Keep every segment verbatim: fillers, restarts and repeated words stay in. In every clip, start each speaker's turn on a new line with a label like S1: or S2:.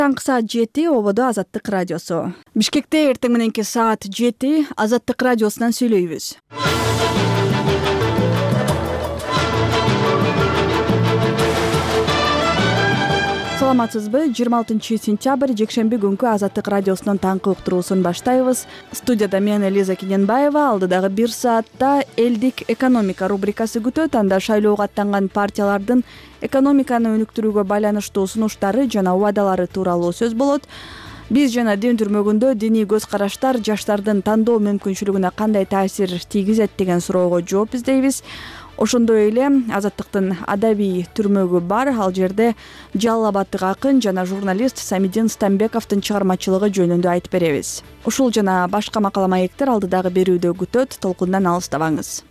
S1: Таңкы саат жети ободо Азаттык радиосу. Бишкекте эртең мененки саат жети Азаттык радиосунан сүйлөйбүз. Саламатсызбы? жыйырма алтынчы сентябрь жекшемби күнкү Азаттык радиосунун таңкы уктуруусун баштайбыз. Студияда мен Элиза Кененбаева. Алдыдагы бир саатта элдик экономика рубрикасы күтөт. Анда шайлоого аттанган партиялардын экономиканы өнүктүрүүгө байланыштуу сунуштары жана убадалары тууралуу сөз болот. Биз жана дин түрмөгүндө диний көз караштар жаштардын тандоо мүмкүнчүлүгүнө кандай таасир тийгизет деген суроого жооп издейбиз. Ошондой эле Азаттыктын адабий түрмөгү бар. Ал жерде Жалал Абадтык акын жана журналист Самидин Стамбековдун чыгармачылыгы жөнүндө айтып беребиз. Ушул жана башка макала маектер алдыдагы берүүдө күтөт. Толкундан алыстабаңыз.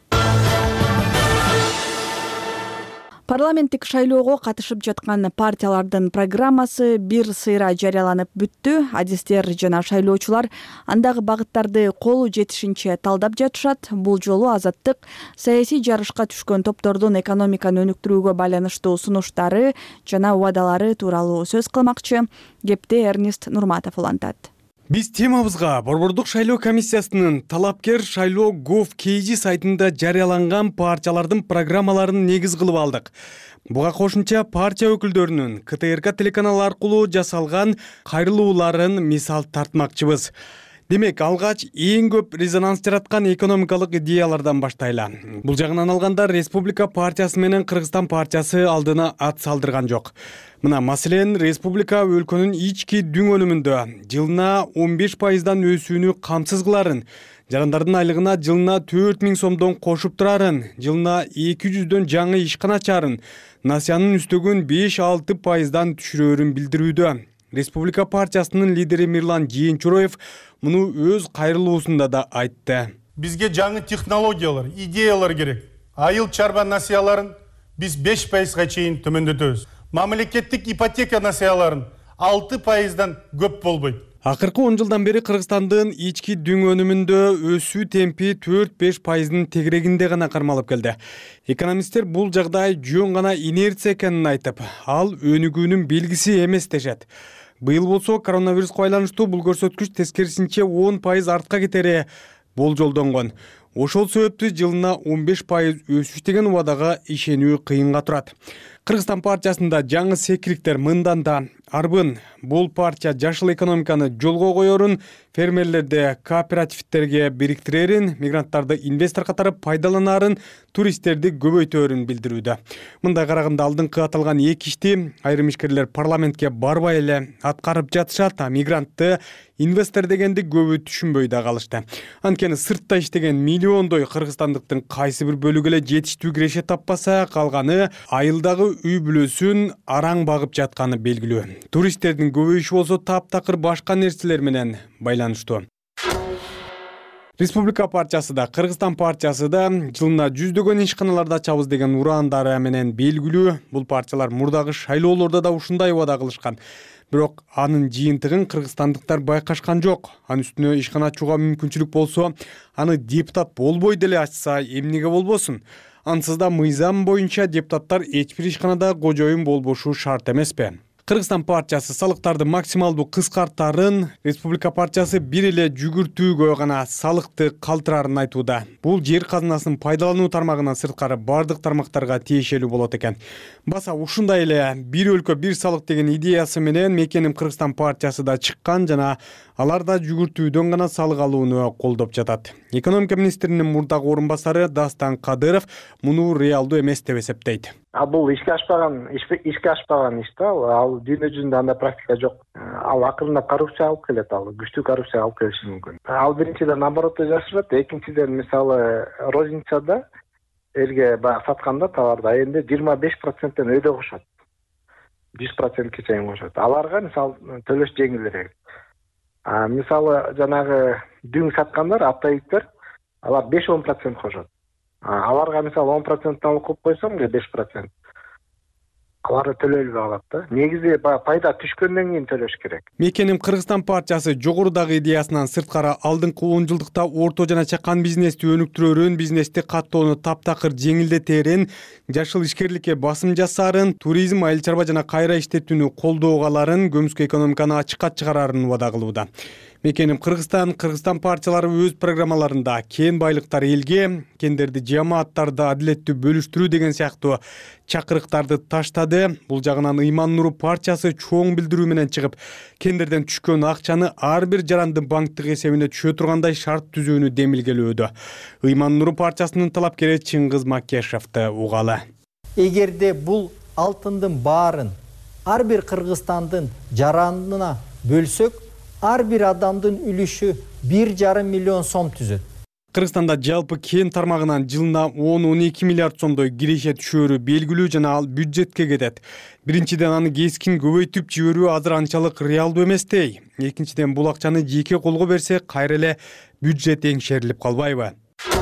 S1: Парламенттик шайлоого катышып жаткан партиялардын программасы бир сыйра жарыяланып бүттү. Адистер жана шайлоочулар андагы багыттарды колу жетишинче талдап жатышат. Бул жолу Азаттык саясий жарышка түшкөн топтордун экономиканы өнүктүрүүгө байланыштуу сунуштары жана убадалары тууралуу сөз кылмакчы. Кепти Эрнест Нурматов улантат.
S2: Биз темабызга Борбордук шайлоо комиссиясынын талапкер шайлоо gov kg сайтында жарыяланган партиялардын программаларын негиз кылып алдык. Буга кошумча партия өкүлдөрүнүн ка тэ эр ка телеканалы аркылуу жасалган кайрылууларын мисал тартмакчыбыз. Демек, алгач эң көп резонанс жараткан экономикалык идеялардан баштайлы. Бул жагынан алганда Республика партиясы менен Кыргызстан партиясы алдына ат салдырган жок. Мына маселен, Республика өлкөнүн ички дүң өнүмүндө жылына он беш пайыздан өсүүнү камсыз кыларын, жарандардын айлыгына жылына төрт миң сомдон кошуп турарын, жылына эки жүздөн жаңы ишкана ачарын, насыянын үстөгүн беш алты пайыздан түшүрөөрүн билдирүүдө. Республика партиясынын лидери Мирлан Жээнчуроев муну өз кайрылуусунда да айтты.
S3: Бизге жаңы технологиялар, идеялар керек. Айыл чарба насыяларын биз беш пайызга чейин төмөндөтөбүз. Мамлекеттик ипотека насыяларын алты пайыздан көп болбойт.
S2: Акыркы он жылдан бери Кыргызстандын ички дүң өнүмүндө өсүү темпи төрт беш пайыздын тегерегинде гана кармалып келди. Экономисттер бул жагдай жөн гана инерция экенин айтып, ал өнүгүүнүн белгиси эмес дешет. Быйыл болсо коронавируско байланыштуу бул көрсөткүч тескерисинче он пайыз артка кетери болжолдонгон. Ошол себептүү жылына он беш пайыз өсүш деген убадага ишенүү кыйынга турат. Кыргызстан партиясында жаңы секириктер мындан да арбын. Бул партия жашыл экономиканы жолго коерун, фермерлерди кооперативтерге бириктирерин, мигранттарды инвестор катары пайдаланарын, туристтерди көбөйтөөрүн билдирүүдө. Мындай караганда алдыңкы аталган эки ишти айрым ишкерлер парламентке барбай эле аткарып жатышат, а мигрантты инвестор дегенди көбү түшүнбөй да калышты. Анткени сыртта иштеген миллиондой кыргызстандыктын кайсы бир бөлүгү эле жетиштүү киреше таппаса, калганы айылдагы үй бүлөсүн араң багып жатканы белгилүү. Туристтердин көбөйүшү болсо таптакыр башка нерселер менен байланыштуу. Республика партиясы да, Кыргызстан партиясы да жылына жүздөгөн ишканаларды ачабыз деген урандары менен белгилүү. Бул партиялар мурдагы шайлоолордо да ушундай убада кылышкан. Бирок анын жыйынтыгын кыргызстандыктар байкашкан жок. Анын үстүнө ишкана ачууга мүмкүнчүлүк болсо, аны депутат болбой деле ачса эмнеге болбосун? Ансыз да мыйзам боюнча депутаттар эч бир ишканада кожоюн болбошу шарт эмеспи? Кыргызстан партиясы салыктарды максималдуу кыскартарын, Республика партиясы бир эле жүгүртүүгө гана салыкты калтырарын айтууда. Бул жер казынасын пайдалануу тармагынан сырткары бардык тармактарга тиешелүү болот экен. Баса ушундай эле бир өлкө бир салык деген идеясы менен Мекеним Кыргызстан партиясы да чыккан жана алар да жүгүртүүдөн гана салык алууну колдоп жатат. Экономика министринин мурдагы орун басары Дастан Кадыров муну реалдуу эмес деп эсептейт.
S4: А бул ишке ашпаган, ишке ашпаган иш да, ал дүйнө жүзүндө андай практика жок. Ал акырындап коррупция алып келет, ал күчтүү коррупция алып келиши мүмкүн. Ал биринчиден наоборотто жашырат, экинчиден мисалы розницада элге баягы сатканда товарды айында жыйырма беш проценттен өйдө кошот. жүз процентке чейин кошот. Аларга мисалы төлөш жеңилирээк. А мисалы жанагы дүң саткандар, автоюктөр, алар беш он процент кошот. Аларга мисалы он проценттен алып коюп койсом, беш процент. алар төлөлбөй калат да. Негизи пайда түшкөндөн кийин төлөш керек.
S2: Мекеним Кыргызстан партиясы жогорудагы идеясынан сырткары алдыңкы он жылдыкта орто жана чакан бизнести өнүктүрөрүн, бизнести каттоону таптакыр жеңилдетерин, жашыл ишкерликке басым жасаарын, туризм, айыл чарба жана кайра иштетүүнү колдоого аларын, көмүскө экономиканы ачыкка чыгарарын убада кылууда. Мекеним Кыргызстан, Кыргызстан партиялары өз программаларында кен байлыктар элге, кендерди жамааттарды адилеттүү бөлүштүрүү деген сыяктуу чакырыктарды таштады. Бул жагынан Ыйман Нуру партиясы чоң билдирүү менен чыгып, кендерден түшкөн акчаны ар бир жарандын банктык эсебине түшө тургандай шарт түзүүнү демилгелөөдө. Ыйман Нуру партиясынын талапкери Чыңгыз Макешевди угалы.
S5: Эгерде бул алтындын баарын ар бир кыргызстандын жаранына бөлсөк, ар бир адамдын үлүшү бир жарым миллион сом түзөт.
S2: Кыргызстанда жалпы кен тармагынан жылына он он эки миллиард сомдой киреше түшөрү белгилүү жана ал бюджетке кетет. Биринчиден аны кескин көбөйтүп жиберүү азыр анчалык реалдуу эместей. Экинчиден бул акчаны жеке колго берсе, кайра эле бюджет эңшерилип калбайбы?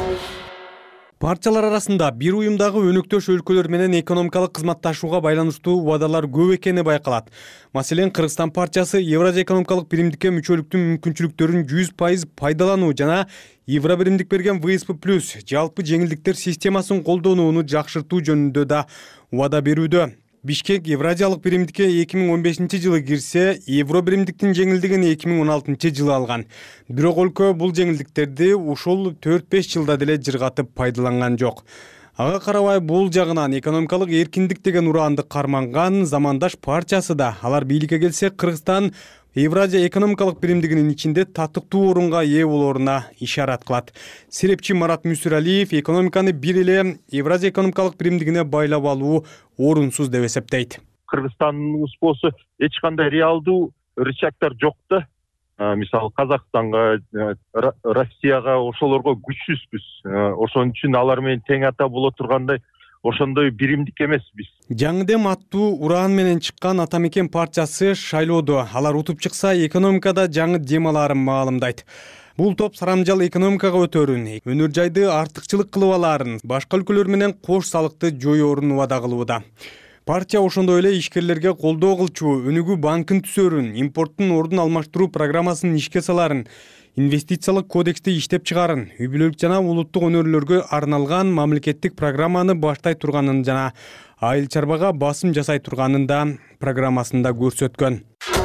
S2: Партиялар арасында бир уюмдагы өнөктөш өлкөлөр менен экономикалык кызматташууга байланыштуу убадалар көп экени байкалат. Маселен, Кыргызстан партиясы Евразия экономикалык биримдикке мүчөлүктүн мүмкүнчүлүктөрүн жүз пайыз пайдалануу жана Евро биримдик берген вэ эс пэ плюс жалпы жеңилдиктер системасын колдонууну жакшыртуу жөнүндө да убада берүүдө. Бишкек Евразиялык биримдикке эки миң он бешинчи жылы кирсе, Евро биримдиктин жеңилдигин эки миң он алтынчы жылы алган. Бирок өлкө бул жеңилдиктерди ушул төрт беш жылда деле жыргатып пайдаланган жок. Ага карабай, бул жагынан экономикалык эркиндик деген ураанды карманган замандаш партиясы да алар бийликке келсе, Кыргызстан Евразия экономикалык биримдигинин ичинде татыктуу орунга ээ болооруна ишарат кылат. Серепчи Марат Мүсүралиев экономиканы бир эле Евразия экономикалык биримдигине байлап алуу орунсуз деп эсептейт.
S6: Кыргызстандын успосу эч кандай реалдуу рычагдар жок да. Мисалы Казакстанга, Россияга ошолорго күчсүзбүз. Ошон үчүн алар менен тең ата боло тургандай ошондой биримдик эмеспиз.
S2: Жаңы аттуу ураан менен чыккан Атамекен партиясы шайлоодо алар утуп чыкса, экономикада жаңы дем аларын маалымдайт. Бул топ сарамжал экономикага өтөрүн, өнөр жайды артыкчылык кылып аларын, башка өлкөлөр менен кош салыкты жоёорун убада кылууда. Партия ошондой эле ишкерлерге колдоо кылчу, өнүгүү банкын түзөрүн, импорттун ордун алмаштыруу программасын ишке саларын, инвестициялык кодексти иштеп чыгарын, үй бүлөлүк жана улуттук өнөрлөргө арналган мамлекеттик программаны баштай турганын жана айыл чарбага басым жасай турганын да программасында көрсөткөн.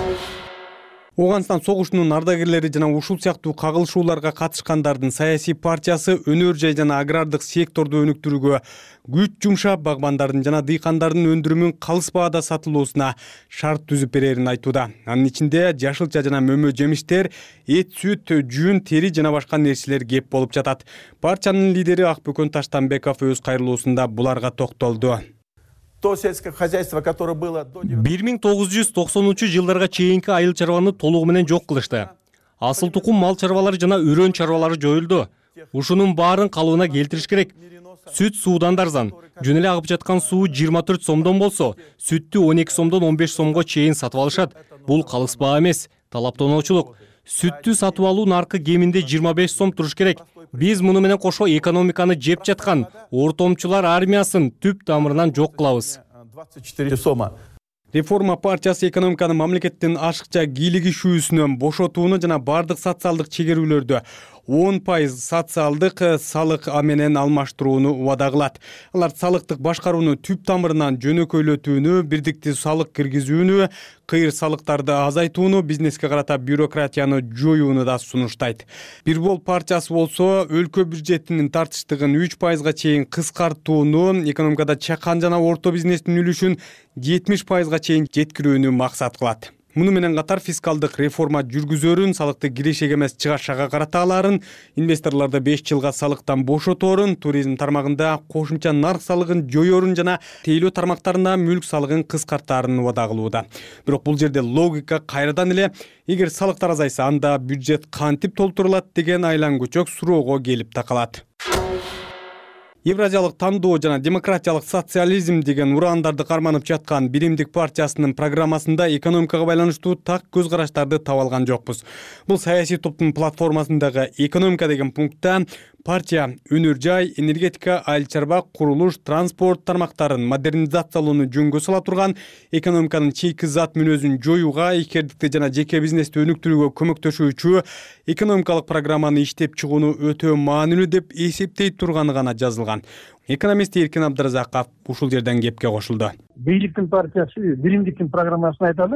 S2: Оганстан согушунун ардагерлери жана ушул сыяктуу кагылышууларга катышкандардын саясий партиясы өнөр жай жана агрардык секторду өнүктүрүүгө күч жумшап, багбандардын жана дыйкандардын өндүрүмүн калыс баада сатылуусуна шарт түзүп берерин айтууда. Анын ичинде жашылча жана мөмө жемиштер, эт, сүт, жүн, тери жана башка нерселер кеп болуп жатат. Партиянын лидери Акбөкөн Таштанбеков өз кайрылуусунда буларга токтолду.
S7: То сельское хозяйство, которое было до
S8: бир миң тогуз жүз токсонунчу жылдарга чейинки айыл чарбаны толугу менен жок кылышты. Асыл тукум мал чарбалары жана өрөн чарбалары жоюлду. Ушунун баарын калыбына келтириш керек. Сүт суудан арзан. Жөн эле агып жаткан суу жыйырма төрт сомдон болсо, сүттү он эки сомдон он беш сомго чейин сатып алышат. Бул калыс баа эмес, талаптоочулук. Сүттү сатып алуу наркы кеминде жыйырма беш сом туруш керек. Биз муну менен кошо экономиканы жеп жаткан ортомчулар армиясын түп тамырынан жок кылабыз.
S7: двадцать четыре сома.
S2: Реформа партиясы экономиканы мамлекеттин ашыкча кийлигишүүсүнөн бошотууну жана бардык социалдык чегерүүлөрдү он пайыз социалдык салык менен алмаштырууну убада кылат. Алар салыктык башкарууну түп тамырынан жөнөкөйлөтүүнү, бирдиктүү салык киргизүүнү, кыйыр салыктарды азайтууну, бизнеске карата бюрократияны жоюуну да сунуштайт. Бир бол партиясы болсо, өлкө бюджетинин тартыштыгын үч пайызга чейин кыскартууну, экономикада чакан жана орто бизнестин үлүшүн жетимиш пайызга чейин жеткирүүнү максат кылат. Муну менен катар фискалдык реформа жүргүзөрүн, салыкты кирешеге эмес чыгашага карата аларын, инвесторлорду беш жылга салыктан бошоторун, туризм тармагында кошумча нарк салыгын жоёрун жана тейлөө тармактарында мүлк салыгын кыскартаарын убада кылууда. Бирок бул жерде логика кайрадан эле, эгер салыктар азайса, анда бюджет кантип толтурулат деген айлан көчөк суроого келип такалат. Евразиялык тандоо жана демократиялык социализм деген ураандарды карманып жаткан Биримдик партиясынын программасында экономикага байланыштуу так көз караштарды таба алган жокпуз. Бул саясий топтун платформасындагы экономика деген пунктта Партия өнөр жай, энергетика, айыл чарба, курулуш, транспорт тармактарын модернизациялоону жөнгө сала турган экономиканын чийки зат мүнөзүн жоюуга, ишкердикти жана жеке бизнести өнүктүрүүгө көмөктөшүүчү экономикалык программаны иштеп чыгууну өтө маанилүү деп эсептей турганы гана жазылган. Экономист Эркин Абдыразаков ушул жерден кепке кошулду.
S9: Бийликтин партиясы биримдиктин программасын айталы.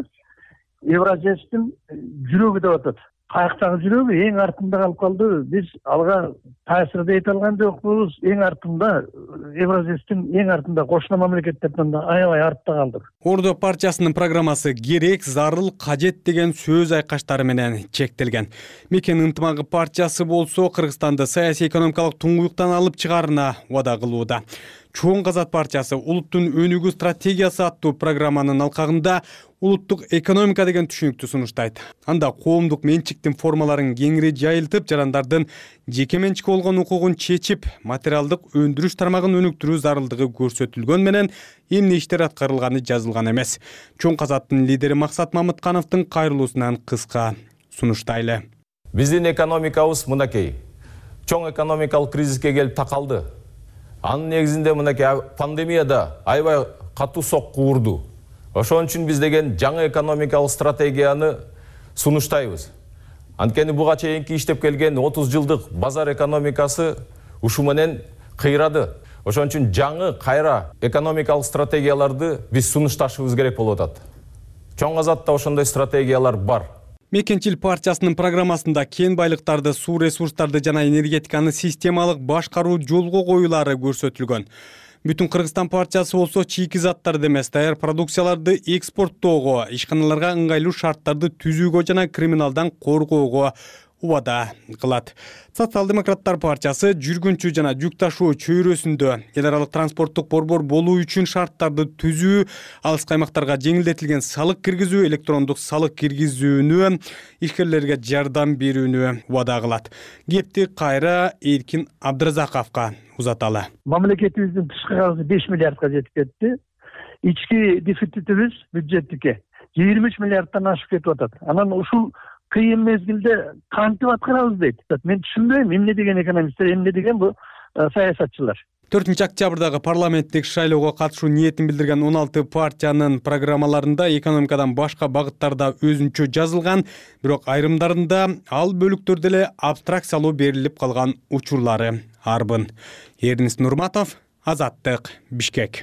S9: Евразиядын жүрөгү деп атат. Каяктагы жүрөгү эң артында калып калды. Биз алга таасир дете алган жокпуз. Эң артында Евразиядын эң артында кошуна мамлекеттерден да аябай артта калдык.
S2: Ордо партиясынын программасы керек, зарыл, кажет деген сөз айкаштары менен чектелген. Мекен ынтымагы партиясы болсо Кыргызстанды саясий экономикалык туңгуюктан алып чыгарына убада кылууда. Чоң Казат партиясы улуттун өнүгүү стратегиясы аттуу программанын алкагында улуттук экономика деген түшүнүктү сунуштайт. Анда коомдук менчиктин формаларын кеңири жайылтып, жарандардын жеке менчикке болгон укугун чечип, материалдык өндүрүш тармагын өнүктүрүү зарылдыгы көрсөтүлгөн менен эмне иштер аткарылганы жазылган эмес. Чоң Казаттын лидери Максат Мамыткановдун кайрылуусунан кыска сунуштайлы.
S10: Биздин экономикабыз мынакей. Чоң экономикалык кризиске келип такалды. Анын негизинде мынакей пандемияда аябай катуу сокку урду. Ошон үчүн биз деген жаңы экономикалык стратегияны сунуштайбыз. Анткени буга чейинки иштеп келген отуз жылдык базар экономикасы ушу менен кыйрады. Ошон үчүн жаңы кайра экономикалык стратегияларды биз сунушташыбыз керек болуп атат. Чоң Казатта ошондой стратегиялар бар.
S2: Мекенчил партиясынын программасында кен байлыктарды, суу ресурстарды жана энергетиканы системалык башкаруу жолго коюлары көрсөтүлгөн. Бүтүн Кыргызстан партиясы болсо чийки заттарды эмес, даяр продукцияларды экспорттоого, ишканаларга ыңгайлуу шарттарды түзүүгө жана криминалдан коргоого убада кылат. Социал-демократтар партиясы жүргүнчү жана жүк ташуу чөйрөсүндө эл аралык транспорттук борбор болуу үчүн шарттарды түзүү, алыс аймактарга жеңилдетилген салык киргизүү, электрондук салык киргизүүнү, ишкерлерге жардам берүүнү убада кылат. Кепти кайра Эркин Абдыразаковго узаталы.
S9: Мамлекетибиздин тышкы карызы беш миллиардка жетип кетти. Ички дефицитибиз бюджеттикке жыйырма үч миллиардтан ашып кетип атат. Анан ушул кыйын мезгилде кантип аткарабыз дейт. Мен түшүнбөйм, эмне деген экономисттер, эмне деген бу саясатчылар.
S2: төртүнчү октябрдагы парламенттик шайлоого катышуу ниетин билдирген он алты партиянын программаларында экономикадан башка багыттарда өзүнчө жазылган, бирок айрымдарында ал бөлүктөрдө эле абстракциялуу берилип калган учурлары арбын. Эрнис Нурматов, Азаттык, Бишкек.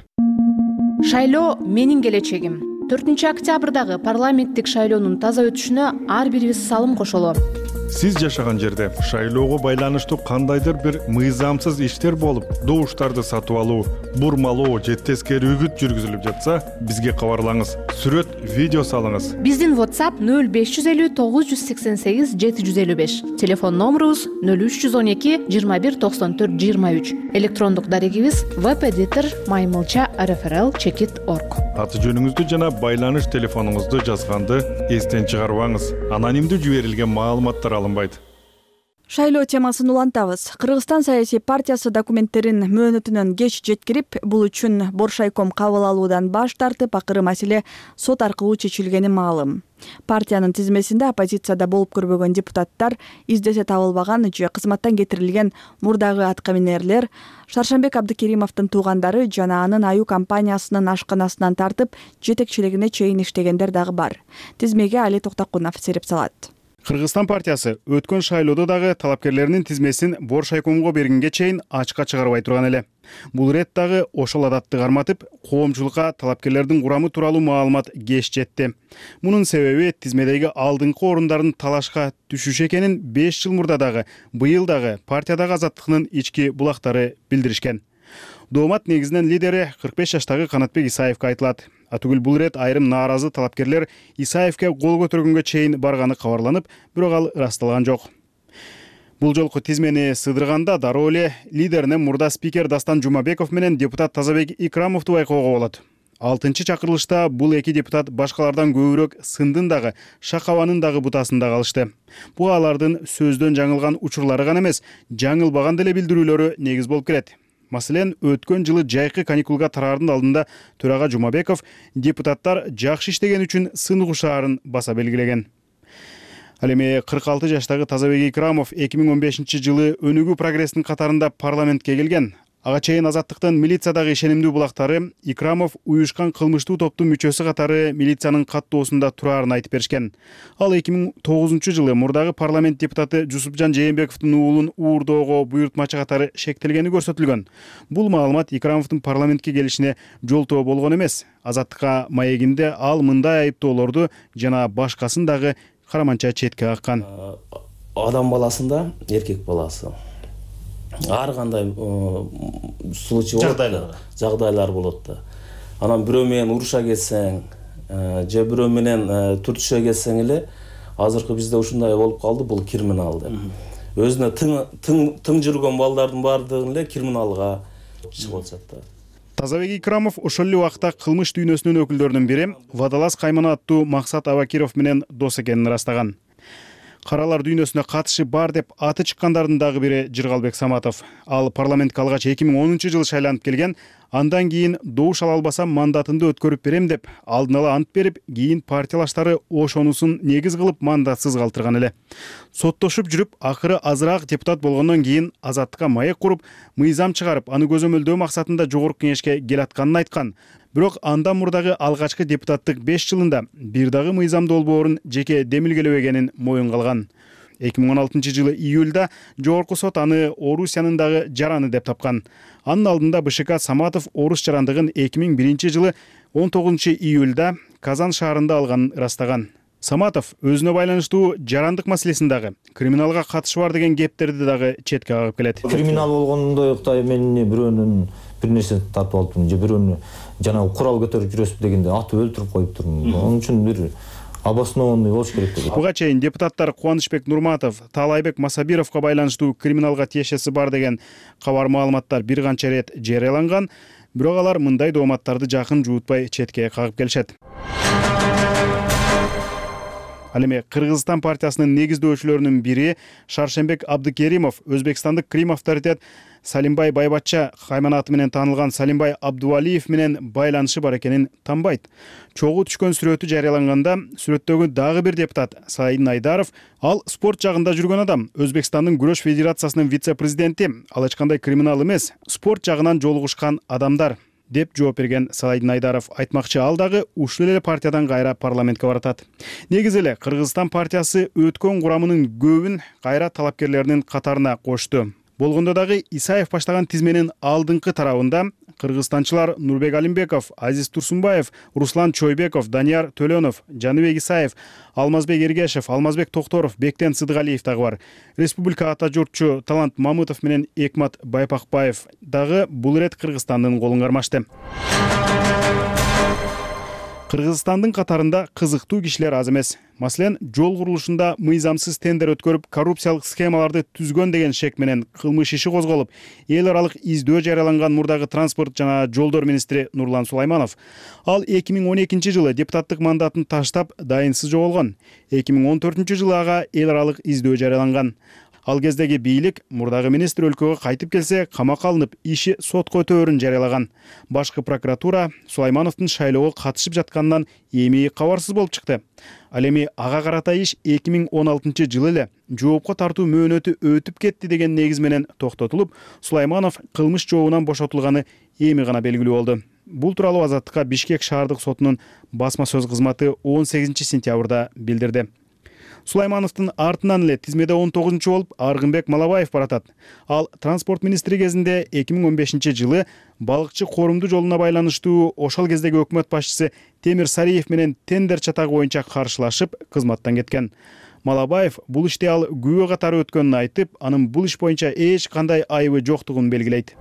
S11: Шайлоо менин келечегим. төртүнчү октябрдагы парламенттик шайлоонун таза өтүшүнө ар бирибиз салым кошолу.
S12: Сиз жашаган жерде шайлоого байланыштуу кандайдыр бир мыйзамсыз иштер болуп, добуштарды сатып алуу, бурмалоо же тескери үгүт жүргүзүлүп жатса, бизге кабарлаңыз. Сүрөт, видео салыңыз.
S11: Биздин WhatsApp нөл беш жүз элүү тогуз жүз сексен сегиз жети жүз элүү беш. Телефон номерубуз нөл үч жүз он эки жыйырма бир токсон төрт жыйырма үч. Электрондук дарегибиз webeditor маймылча эр эф эр эл чекит точка орг.
S12: Аты жөнүңүздү жана байланыш телефонуңузду жазганды эстен чыгарбаңыз. Анонимдүү жиберилген маалыматтар алынбайт.
S1: Шайлоо темасын улантабыз. Кыргызстан саясий партиясы документтерин мөөнөтүнөн кеч жеткирип, бул үчүн Боршайком кабыл алуудан баш тартып, акыры маселе сот аркылуу чечилгени маалым. Партиянын тизмесинде оппозицияда болуп көрбөгөн депутаттар, издесе табылбаган же кызматтан кетирилген мурдагы аткаминерлер, Шаршамбек Абдыкеримовдун туугандары жана анын аюу компаниясынын ашканасынан тартып, жетекчилигине чейин иштегендер дагы бар. Тизмеге Али Токтокунов сереп салат.
S13: Кыргызстан партиясы өткөн шайлоодо дагы талапкерлеринин тизмесин Боршайкомго бергенге чейин ачыкка чыгарбай турган эле. Бул рет дагы ошол адатты карматып, коомчулукка талапкерлердин курамы тууралуу маалымат кеч жетти. Мунун себеби тизмедеги алдыңкы орундардын талашка түшүш экенин беш жыл мурда дагы, быйыл дагы партиядагы Азаттыктын ички булактары билдиришкен. Доомат негизинен лидери кырк беш жаштагы Канатбек Исаевке айтылат. Атүгүл бул рет айрым нааразы талапкерлер Исаевке кол көтөргөнгө чейин барганы кабарланып, бирок ал ырасталган жок. Бул жолку тизмени сыдырганда дароо эле лидерине мурда спикер Дастан Жумабеков менен депутат Тазабек Икрамовду байкоого болот. алтынчы чакырылышта бул эки депутат башкалардан көбүрөөк сындын дагы, шакабанын дагы бутасында калышты. Бул алардын сөздөн жаңылган учурлары гана эмес, жаңылбаган деле билдирүүлөрү негиз болуп келет. Маселен, өткөн жылы жайкы каникулга тараардын алдында төрага Жумабеков депутаттар жакшы иштеген үчүн сын угушаарын баса белгилеген. Ал эми кырк алты жаштагы Тазабек Икрамов эки миң он бешинчи жылы өнүгүү прогресстин катарында парламентке келген. Ага чейин Азаттыктын милициядагы ишенимдүү булактары Икрамов уюшкан кылмыштуу топтун мүчөсү катары милициянын каттоосунда турарын айтып беришкен. Ал эки миң тогузунчу жылы мурдагы парламент депутаты Жусупжан Жээнбековдун уулун уурдоого буйрутмачы катары шектелгени көрсөтүлгөн. Бул маалымат Икрамовдун парламентке келишине жолтоо болгон эмес. Азаттыкка маегинде ал мындай айыптоолорду жана башкасын дагы караманча четке каккан.
S14: Адам баласында эркек баласы ар кандай случай жагдайлар жагдайлар болот да. Анан бирөө менен уруша кетсең, же бирөө менен түртүшө кетсең эле, азыркы бизде ушундай болуп калды, бул криминал деп. Өзүнө тың тың жүргөн балдардын баардыгын эле криминалга чыгып атышат да.
S13: Тазабек Икрамов ошол эле убакта кылмыш дүйнөсүнүн өкүлдөрүнүн бири Вадалас Каймана аттуу Максат Абакиров менен дос экенин ырастаган. Каралар дүйнөсүнө катышы бар деп аты чыккандардын дагы бири Жыргалбек Саматов. Ал парламентке алгач эки миң онунчу жылы шайланып келген. Андан кийин добуш ала албасам мандатымды өткөрүп берем деп алдын ала ант берип, кийин партиялаштары ошонусун негиз кылып мандатсыз калтырган эле. Соттошуп жүрүп, акыры азыраак депутат болгондон кийин Азаттыкка маек куруп, мыйзам чыгарып, аны көзөмөлдөө максатында жогорку кеңешке келатканын айткан. Бирок андан мурдагы алгачкы депутаттык беш жылында бир дагы мыйзамды болбоорун жеке демилгелебегенин моюнга алган. эки миң он алтынчы жылы июлда жогорку сот аны Орусиянын дагы жараны деп тапкан. Анын алдында БШК Саматов орус жарандыгын эки миң биринчи жылы он тогузунчу июлда Казан шаарында алганын ырастаган. Саматов өзүнө байланыштуу жарандык маселесин дагы, криминалга катышы бар деген кептерди дагы четке кагып келет.
S14: Криминал болгондой мен бирөөнүн бир нерсе тартып алыптырмын, же бирөөнү жана курал көтөрүп жүрөсүп дегенде атып өлтүрүп коюптурмун. Onun үчүн бир обоснованный болуш керек деп.
S13: Буга чейин депутаттар Кубанычбек Нурматов, Таалайбек Масабировго байланыштуу криминалга тиешеси бар деген кабар маалыматтар бир канча ирет жарыяланган, бирок алар мындай дооматтарды жакын жуутпай четке кагып келишет. Ал эми Кыргызстан партиясынын негиздөөчүлөрүнүн бири Шаршембек Абдыкеримов өзбекстандык Крим авторитет Салимбай Байбатча Кайманаты менен таанылган Салимбай Абдувалиев менен байланышы бар экенин танбайт. Чогуу түшкөн сүрөтү жарыяланганда, сүрөттөгү дагы бир депутат Саидин Айдаров, ал спорт жагында жүргөн адам, Өзбекстандын күрөш федерациясынын вице-президенти, ал эч кандай криминал эмес, спорт жагынан жолугушкан адамдар деп жооп берген Салайдин Айдаров. Айтмакчы, ал дагы ушул эле партиядан кайра парламентке баратат. Негизи эле Кыргызстан партиясы өткөн курамынын көбүн кайра талапкерлеринин катарына кошту. Болгондо дагы Исаев баштаган тизменин алдыңкы тарабында кыргызстанчылар Нурбек Алимбеков, Азиз Турсунбаев, Руслан Чойбеков, Данияр Төлөнов, Жаныбек Исаев, Алмазбек Эргешев, Алмазбек Токторов, Бектен Сыдыгалиев дагы бар. Республика ата журтчу Талант Мамытов менен Экмат Байпакбаев дагы бул ирет Кыргызстандын колун кармашты. Кыргызстандын катарында кызыктуу кишилер аз эмес. Маселен, жол курулушунда мыйзамсыз тендер өткөрүп, коррупциялык схемаларды түзгөн деген шек менен кылмыш иши козголуп, эл аралык издөө жарыяланган мурдагы транспорт жана жолдор министри Нурлан Сулайманов. Ал эки миң он экинчи жылы депутаттык мандатын таштап, дайынсыз жоголгон. эки миң он төртүнчү жылы ага эл аралык издөө жарыяланган. Ал кездеги бийлик мурдагы министр өлкөгө кайтып келсе, камакка алынып, иши сотко өтөөрүн жарыялаган. Башкы прокуратура Сулаймановдун шайлоого катышып жатканынан эми кабарсыз болуп чыкты. Ал эми ага карата иш эки миң он алтынчы жылы эле жоопко тартуу мөөнөтү өтүп кетти деген негиз менен токтотулуп, Сулайманов кылмыш жообунан бошотулганы эми гана белгилүү болду. Бул тууралуу Азаттыкка Бишкек шаардык сотунун басма сөз кызматы он сегизинчи сентябрда билдирди. Сулаймановдун артынан эле тизмеде он тогузунчу болуп Аргынбек Малабаев баратат. Ал транспорт министри кезинде эки миң он бешинчи жылы балыкчы корумду жолуна байланыштуу ошол кездеги өкмөт башчысы Темир Сариев менен тендер чатагы боюнча каршылашып, кызматтан кеткен. Малабаев бул иште ал күбө катары өткөнүн айтып, анын бул иш боюнча эч кандай айыбы жоктугун белгилейт.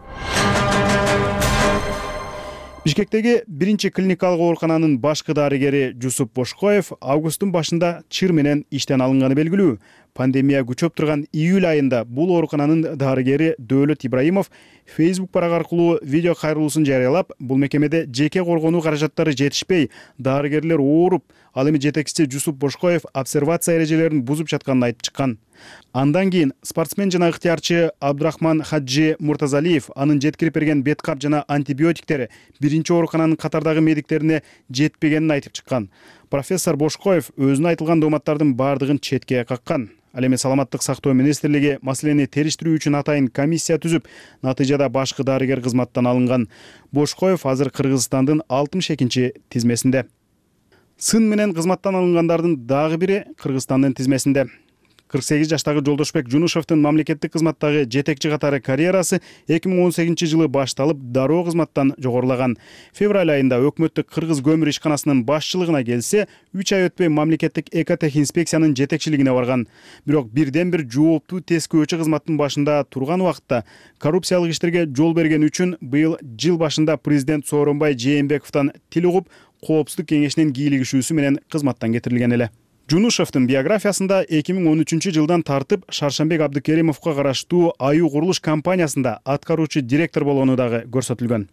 S13: Бишкектеги биринчи клиникалык оорукананын башкы дарыгери Жусуп Бошкоев августтун башында чыр менен иштен алынганы белгилүү. Пандемия күчөп турган июль айында бул оорукананын дарыгери Дөөлөт Ибраимов Facebook барак аркылуу видео кайрылуусун жарыялап, бул мекемеде жеке коргонуу каражаттары жетишпей, дарыгерлер ооруп, ал эми жетекчиси Жусуп Бошкоев обсервация эрежелерин бузуп жатканын айтып чыккан. Андан кийин спортсмен жана ыктыярчы Абдурахман Хаджи Муртазалиев анын жеткирип берген беткап жана антибиотиктери биринчи оорукананын катардагы медиктерине жетпегенин айтып чыккан. профессор Бошкоев өзүнө айтылган дооматтардын баардыгын четке каккан. Ал эми саламаттык сактоо министрлиги маселени териштирүү үчүн атайын комиссия түзүп, натыйжада башкы дарыгер кызматтан алынган. Бошкоев азыр Кыргызстандын алтымыш экинчи тизмесинде. Сын менен кызматтан алынгандардын дагы бири Кыргызстандын тизмесинде. кырк сегиз жаштагы Жолдошбек Жунушевдин мамлекеттик кызматтагы жетекчи катары карьерасы эки миң он сегизинчи жылы башталып, дароо кызматтан жогорулаган. Февраль айында өкмөттүк Кыргыз көмүр ишканасынын башчылыгына келсе, үч ай өтпөй мамлекеттик экотех инспекциянын жетекчилигине барган. Бирок бирден бир жооптуу тескөөчү кызматтын башында турган убакытта коррупциялык иштерге жол берген үчүн быйыл жыл башында президент Сооронбай Жээнбековдон тил угуп, коопсуздук кеңешинин кийлигишүүсү менен кызматтан кетирилген эле. Жунушевдин биографиясында эки миң он үчүнчү жылдан тартып Шаршембек Абдыкеримовго караштуу Аю курулуш компаниясында аткаруучу директор болгону дагы көрсөтүлгөн.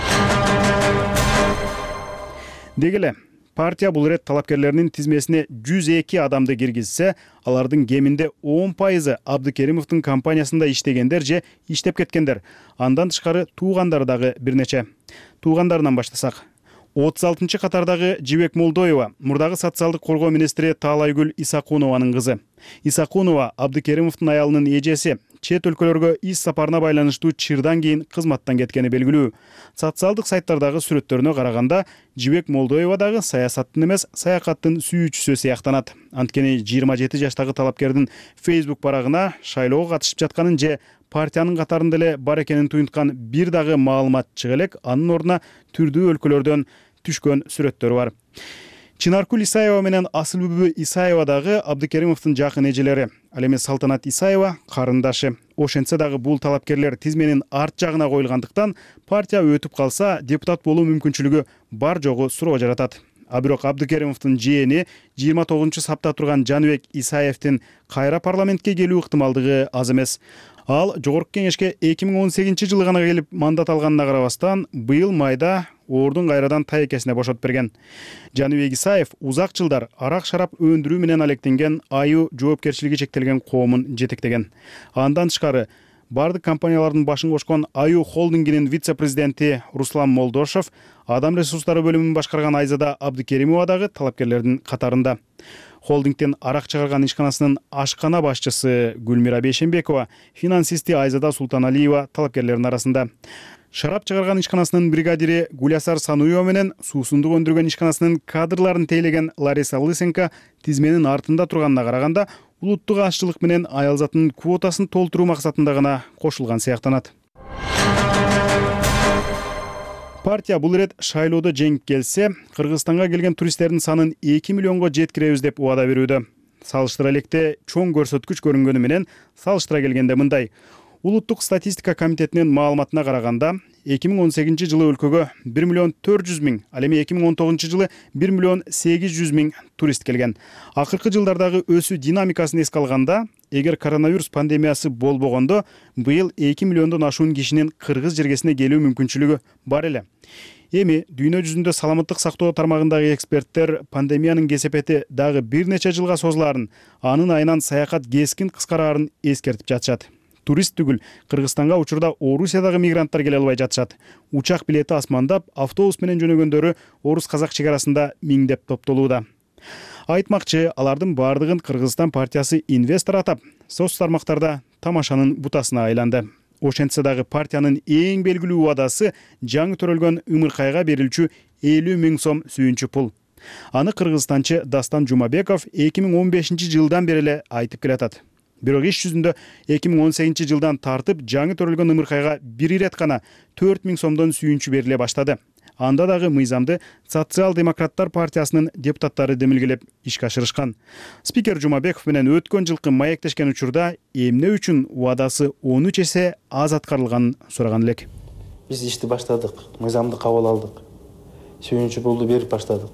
S13: Деги эле партия бул ирет талапкерлеринин тизмесине жүз эки адамды киргизсе, алардын кеминде он пайызы Абдыкеримовдун компаниясында иштегендер же иштеп кеткендер. Андан тышкары туугандары дагы бир нече. Туугандарынан баштасак, отуз алтынчы катардагы Жибек Молдоева, мурдагы социалдык коргоо министри Таалайгүл Исакунованын кызы. Исакунова Абдыкеримовдун аялынын эжеси, чет өлкөлөргө иш сапарына байланыштуу чырдан кийин кызматтан кеткени белгилүү. Социалдык сайттардагы сүрөттөрүнө караганда, Жибек Молдоева дагы саясаттын эмес, саякаттын сүйүүчүсү сыяктанат. Анткени жыйырма жети жаштагы талапкердин Facebook барагына шайлоого катышып жатканын же партиянын катарында эле бар экенин туюнткан бир дагы маалымат чыга элек, анын ордуна түрдүү өлкөлөрдөн түшкөн сүрөттөр бар. Чынаркүл Исаева менен Асылбүбү Исаева дагы Абдыкеримовдун жакын эжелери. Ал эми Салтанат Исаева карындашы. Ошентсе дагы бул талапкерлер тизменин арт жагына коюлгандыктан партия өтүп калса, депутат болуу мүмкүнчүлүгү бар жогу суроо жаратат. А бирок Абдыкеримовдун жээни жыйырма тогузунчу сапта турган Жаныбек Исаевдин кайра парламентке келүү ыктымалдыгы аз эмес. Ал жогорку кеңешке эки миң он сегизинчи жылы гана келип мандат алганына карабастан, быйыл майда ордун кайрадан тайекесине бошотуп берген. Жаныбек Исаев узак жылдар арак-шарап өндүрүү менен алектенген Аю жоопкерчилиги чектелген коомун жетектеген. Андан тышкары бардык компаниялардын башын кошкон Аю холдингинин вице-президенти Руслан Молдошев, адам ресурстары бөлүмүн башкарган Айзада Абдыкеримова дагы талапкерлердин катарында. Холдингден арак чыгарган ишканасынын ашкана башчысы Гүлмира Бейшембекова, финансисти Айзада Султаналиева талапкерлердин арасында. Шарап чыгарган ишканасынын бригадири Гулясар Сануева менен суусундук өндүргөн ишканасынын кадрларын тейлеген Лариса Лысенко тизменин артында турганына караганда, улуттук ашчылык менен аял затынын квотасын толтуруу максатында гана кошулган сыяктанат. Партия бул ирет шайлоодо жеңип келсе, Кыргызстанга келген туристтердин санын эки миллионго жеткиребиз деп убада берүүдө. Салыштыра электе чоң көрсөткүч көрүнгөнү менен салыштыра келгенде мындай. Улуттук статистика комитетинин маалыматына караганда, эки миң он сегизинчи жылы өлкөгө бир миллион төрт жүз миң, ал эми эки миң он тогузунчу жылы бир миллион сегиз жүз миң турист келген. Акыркы жылдардагы өсүү динамикасын эске алганда, эгер коронавирус пандемиясы болбогондо, быйыл эки миллиондон ашуун кишинин кыргыз жергесине келүү мүмкүнчүлүгү бар эле. Эми дүйнө жүзүндө саламаттык сактоо тармагындагы эксперттер пандемиянын кесепети дагы бир нече жылга созулаарын, анын айынан саякат кескин кыскараарын эскертип жатышат. Турист түгүл, Кыргызстанга учурда Орусиядагы мигранттар келе албай жатышат. Учак билети асмандап, автобус менен жөнөгөндөрү орус-казак чек арасында миңдеп топтолууда. Айтмакчы, алардын бардыгын Кыргызстан партиясы инвестор атап, соц тармактарда тамашанын бутасына айланды. Ошентсе дагы партиянын эң белгилүү убадасы жаңы төрөлгөн ымыркайга берилчү элүү миң сом сүйүнчү пул. Аны кыргызстанчы Дастан Жумабеков эки миң он бешинчи жылдан бери эле айтып келатат. Бирок иш жүзүндө эки миң он сегизинчи жылдан тартып жаңы төрөлгөн ымыркайга бир ирет гана төрт миң сомдон сүйүнчү бериле баштады. Анда дагы мыйзамды Социал-демократтар партиясынын депутаттары демилгелеп ишке ашырышкан. Спикер Жумабеков менен өткөн жылкы маектешкен учурда эмне үчүн убадасы он үч эсе аз аткарылганын сураган элек.
S15: Биз ишти баштадык, мыйзамды кабыл алдык. Сүйүнчү пулду берип баштадык.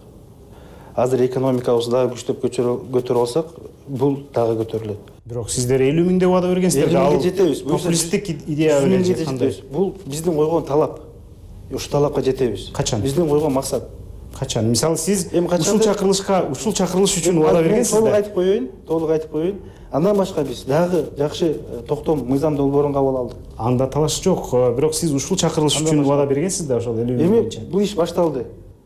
S15: Азыр экономикабызды дагы күчтөп көтөрө алсак, бул дагы көтөрүлөт.
S13: Бирок сиздер элүү миң деп убада бергенсиздер, ал
S15: жетебиз.
S13: Популисттик идея берген кандай?
S15: Бул биздин койгон талап. Ушул талапка жетебиз.
S13: Качан?
S15: Биздин койгон максат.
S13: Качан? Мисалы сиз ушул чакырылышка, ушул чакырылыш үчүн убада бергенсиз да?
S15: Толук айтып коеюн, толук айтып коеюн. Андан башка биз дагы жакшы токтом мыйзам долбоорун кабыл алдык.
S13: Анда талаш жок, бирок сиз ушул чакырылыш үчүн убада бергенсиз да, ошол элүү миң боюнча.
S15: Эми бул иш башталды.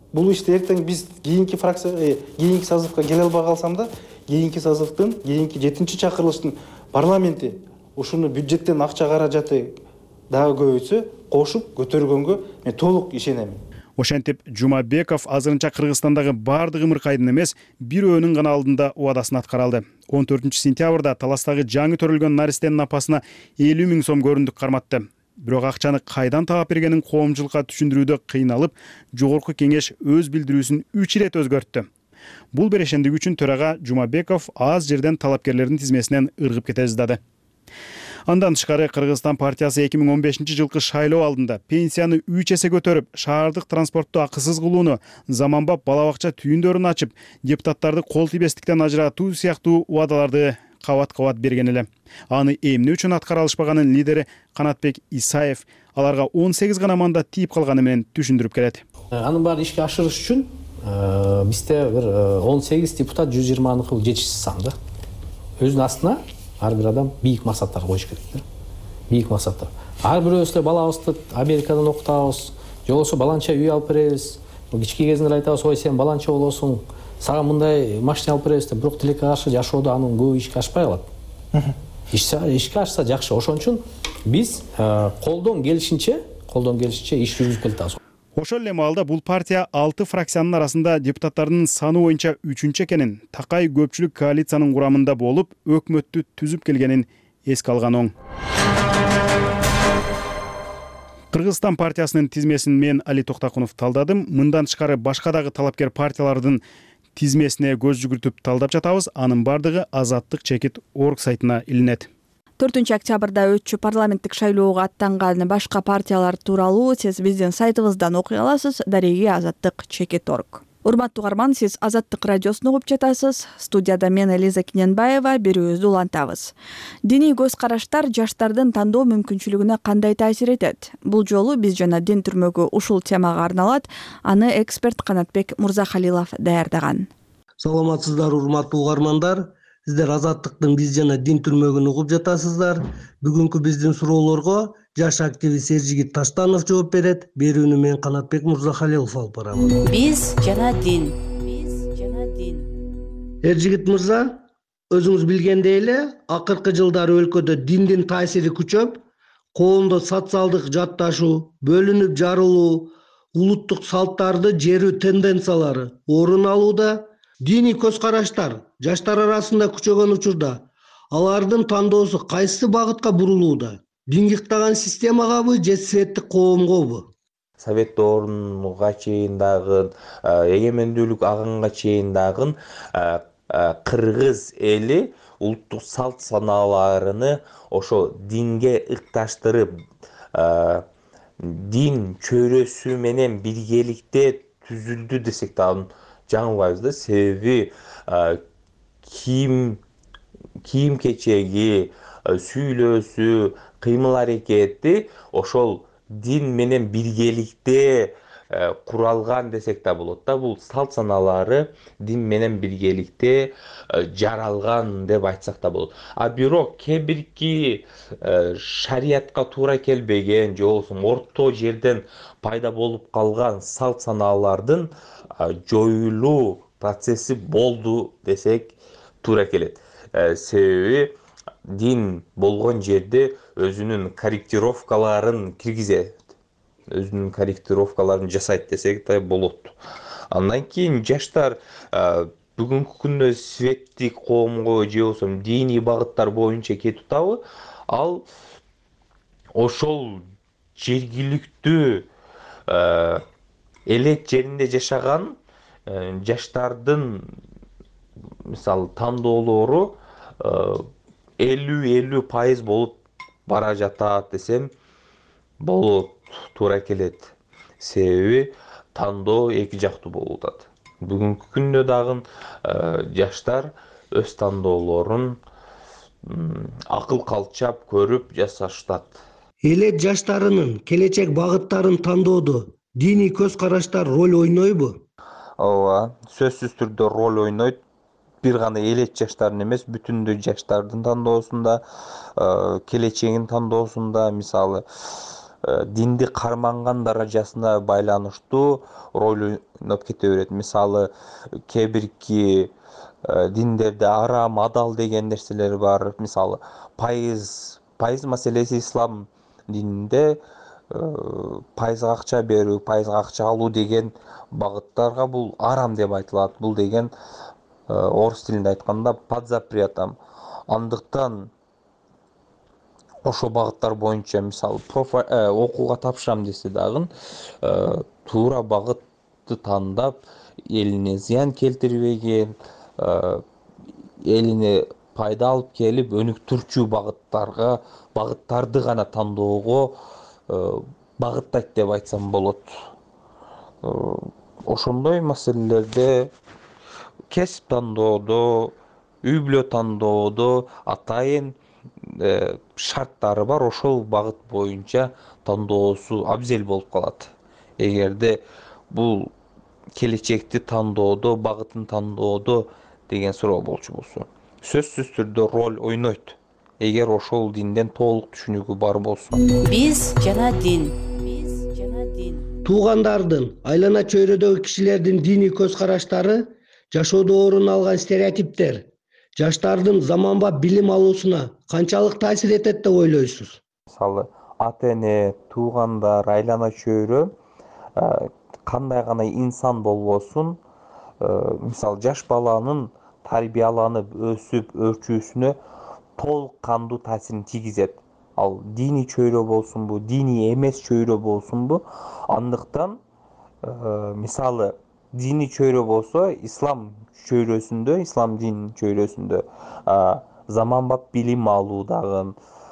S15: бул ишти эртең биз кийинки фракция кийинки созывга келе албай калсам да кийинки созывдын кийинки жетинчи чакырылыштын парламенти ушуну бюджеттен акча каражаты дагы көбөйтсө кошуп көтөргөнгө мен толук ишенем.
S13: Ошентип Жумабеков азырынча Кыргызстандагы бардык ымыркайдын эмес бир өөнүн гана алдында убадасын аткара алды. он төртүнчү сентябрда Таластагы жаңы төрөлгөн наристенин апасына элүү миң сом көрүндүк карматты. Бирок акчаны кайдан таап бергенин коомчулукка түшүндүрүүдө кыйналып, жогорку кеңеш өз билдирүүсүн үч ирет өзгөрттү. Бул берешендик үчүн төрага Жумабеков аз жерден талапкерлердин тизмесинен ыргып кете жаздады. Андан тышкары Кыргызстан партиясы эки миң он бешинчи жылкы шайлоо алдында пенсияны үч эсе көтөрүп, шаардык транспортту акысыз кылууну, заманбап бала бакча түйүндөрүн ачып, депутаттарды кол тийбестиктен ажыратуу сыяктуу убадаларды кабат-кабат берген эле. Аны эмне үчүн аткара алышпаганын лидери Канатбек Исаев аларга он сегиз гана мандат тийип калганы менен түшүндүрүп келет.
S16: Анын баарын ишке ашырыш үчүн бизде бир он сегиз депутат жүз жыйырманыкы жетишсиз сан да. Өзүнүн астына ар бир адам бийик максаттар коюш керек да. Бийик максаттар. Ар бирөөбүз эле балабызды Америкадан окутабыз, же болбосо баланча үй алып беребиз. Кички кезинде айтабыз, ой сен баланча болосуң, сага мындай машина алып беребиз деп, бирок тилекке каршы жашоодо анын көбү ишке ашпай калат. Ишке ашса жакшы. Ошон үчүн биз колдон келишинче, колдон келишинче иш жүргүзүп келатабыз.
S13: Ошол эле маалда бул партия алты фракциянын арасында депутаттардын саны боюнча үчүнчү экенин, такай көпчүлүк коалициянын курамында болуп, өкмөттү түзүп келгенин эске алган оң. Кыргызстан партиясынын тизмесин мен Али Токтакунов талдадым. Мындан тышкары башка дагы талапкер партиялардын тизмесине көз жүгүртүп талдап жатабыз. Анын бардыгы Азаттык чекит орг сайтына илинет.
S1: төртүнчү октябрда өтчү парламенттик шайлоого аттанган башка партиялар тууралуу сиз биздин сайтыбыздан окуй аласыз. Дареги Азаттык чекит точка орг. Урматтуу угарман, сиз Азаттык радиосун угуп жатасыз. Студияда мен Элиза Киненбаева, берүүбүздү улантабыз. Диний көз караштар жаштардын тандоо мүмкүнчүлүгүнө кандай таасир этет? Бул жолу биз жана дин түрмөгү ушул темага арналат. Аны эксперт Канатбек Мурзахалилов даярдаган.
S17: Саламатсыздар, урматтуу угармандар. Сиздер Азаттыктын биз жана дин түрмөгүн угуп жатасыздар. Бүгүнкү биздин суроолорго жаш активист Эржигит Таштанов жооп берет. Берүүнү мен Канатбек Мурзахалилов алып барамын.
S18: Биз жана дин. Биз жана дин.
S17: Эржигит мырза, өзүңүз билгендей эле, акыркы жылдары өлкөдө диндин таасири күчөп, коомдо социалдык жатташуу, бөлүнүп жарылуу, улуттук салттарды жерүү тенденциялары орун алууда. Диний көз караштар жаштар арасында күчөгөн учурда алардын тандоосу кайсы багытка бурулууда? Динге ыктаган системагабы же светтик коомгобу?
S19: Совет доорунга чейин дагы, эгемендүүлүк аганга чейин дагы кыргыз эли улуттук салт санааларыны ошо динге ыкташтырып, дин чөйрөсү менен биргеликте түзүлдү десек да жаңылбайбыз да. Себеби кийим кийим кечеги, сүйлөөсү, кыймыл аракети ошол дин менен биргеликте куралган десек да болот да. Бул салт санаалары дин менен биргеликте жаралган деп айтсак да болот. А бирок кээ бирки шариятка туура келбеген же болбосо орто жерден пайда болуп калган салт санаалардын жоюлуу процесси болду десек туура келет. Себеби дин болгон жерде өзүнүн корректировкаларын киргизет, өзүнүн корректировкаларын жасайт десек да болот. Андан кийин жаштар бүгүнкү күндө светтик коомго же болбосо диний багыттар боюнча кетип атабы? Ал ошол жергиликтүү элет жеринде жашаган жаштардын мисалы тандоолору элүү элүү пайыз болуп бара жатат десем болот, туура келет. Себеби тандоо эки жактуу болуп атат. Бүгүнкү күндө дагы жаштар өз тандоолорун акыл калчап көрүп жасашат.
S17: Элет жаштарынын келечек багыттарын тандоодо диний көз караштар роль ойнойбу?
S19: Ооба, сөзсүз түрдө роль ойнойт. Бир гана элет жаштардын эмес, бүтүндөй жаштардын тандоосунда, келечегин тандоосунда, мисалы, динди карманган даражасына байланыштуу роль ойноп кете берет. Мисалы кээ бирки диндерде арам, адал деген нерселер бар. Мисалы пайыз пайыз маселеси ислам дининде пайызга акча берүү, пайызга акча алуу деген багыттарга бул арам деп айтылат. Бул деген орус тилинде айтканда под запретом. Андыктан ошо багыттар боюнча мисалы окууга тапшырам десе дагы туура багытты тандап, элине зыян келтирбеген, элине пайда алып келип өнүктүрчү багыттарга багыттарды гана тандоого багыттайт деп айтсам болот. Ошондой маселелерде кесип тандоодо, үй бүлө тандоодо атайын шарттары бар. Ошол багыт боюнча тандоосу абзел болуп калат. Эгерде бул келечекти тандоодо, багытын тандоодо деген суроо болчу болсо, сөзсүз түрдө роль ойнойт. Эгер ошол динден толук түшүнүгү бар болсо.
S18: Биз жана дин. Биз жана дин.
S17: Туугандардын, айлана чөйрөдөгү кишилердин диний көз караштары, жашоодо орун алган стереотиптер жаштардын заманбап билим алуусуна канчалык таасир этет деп ойлойсуз?
S19: Мисалы, ата эне, туугандар, айлана чөйрө кандай гана инсан болбосун, мисалы жаш баланын тарбияланып, өсүп, өрчүүсүнө толук кандуу таасирин тийгизет. Ал диний чөйрө болсунбу, диний эмес чөйрө болсунбу, андыктан мисалы диний чөйрө болсо, ислам чөйрөсүндө, ислам дин чөйрөсүндө заманбап билим алуу дагы,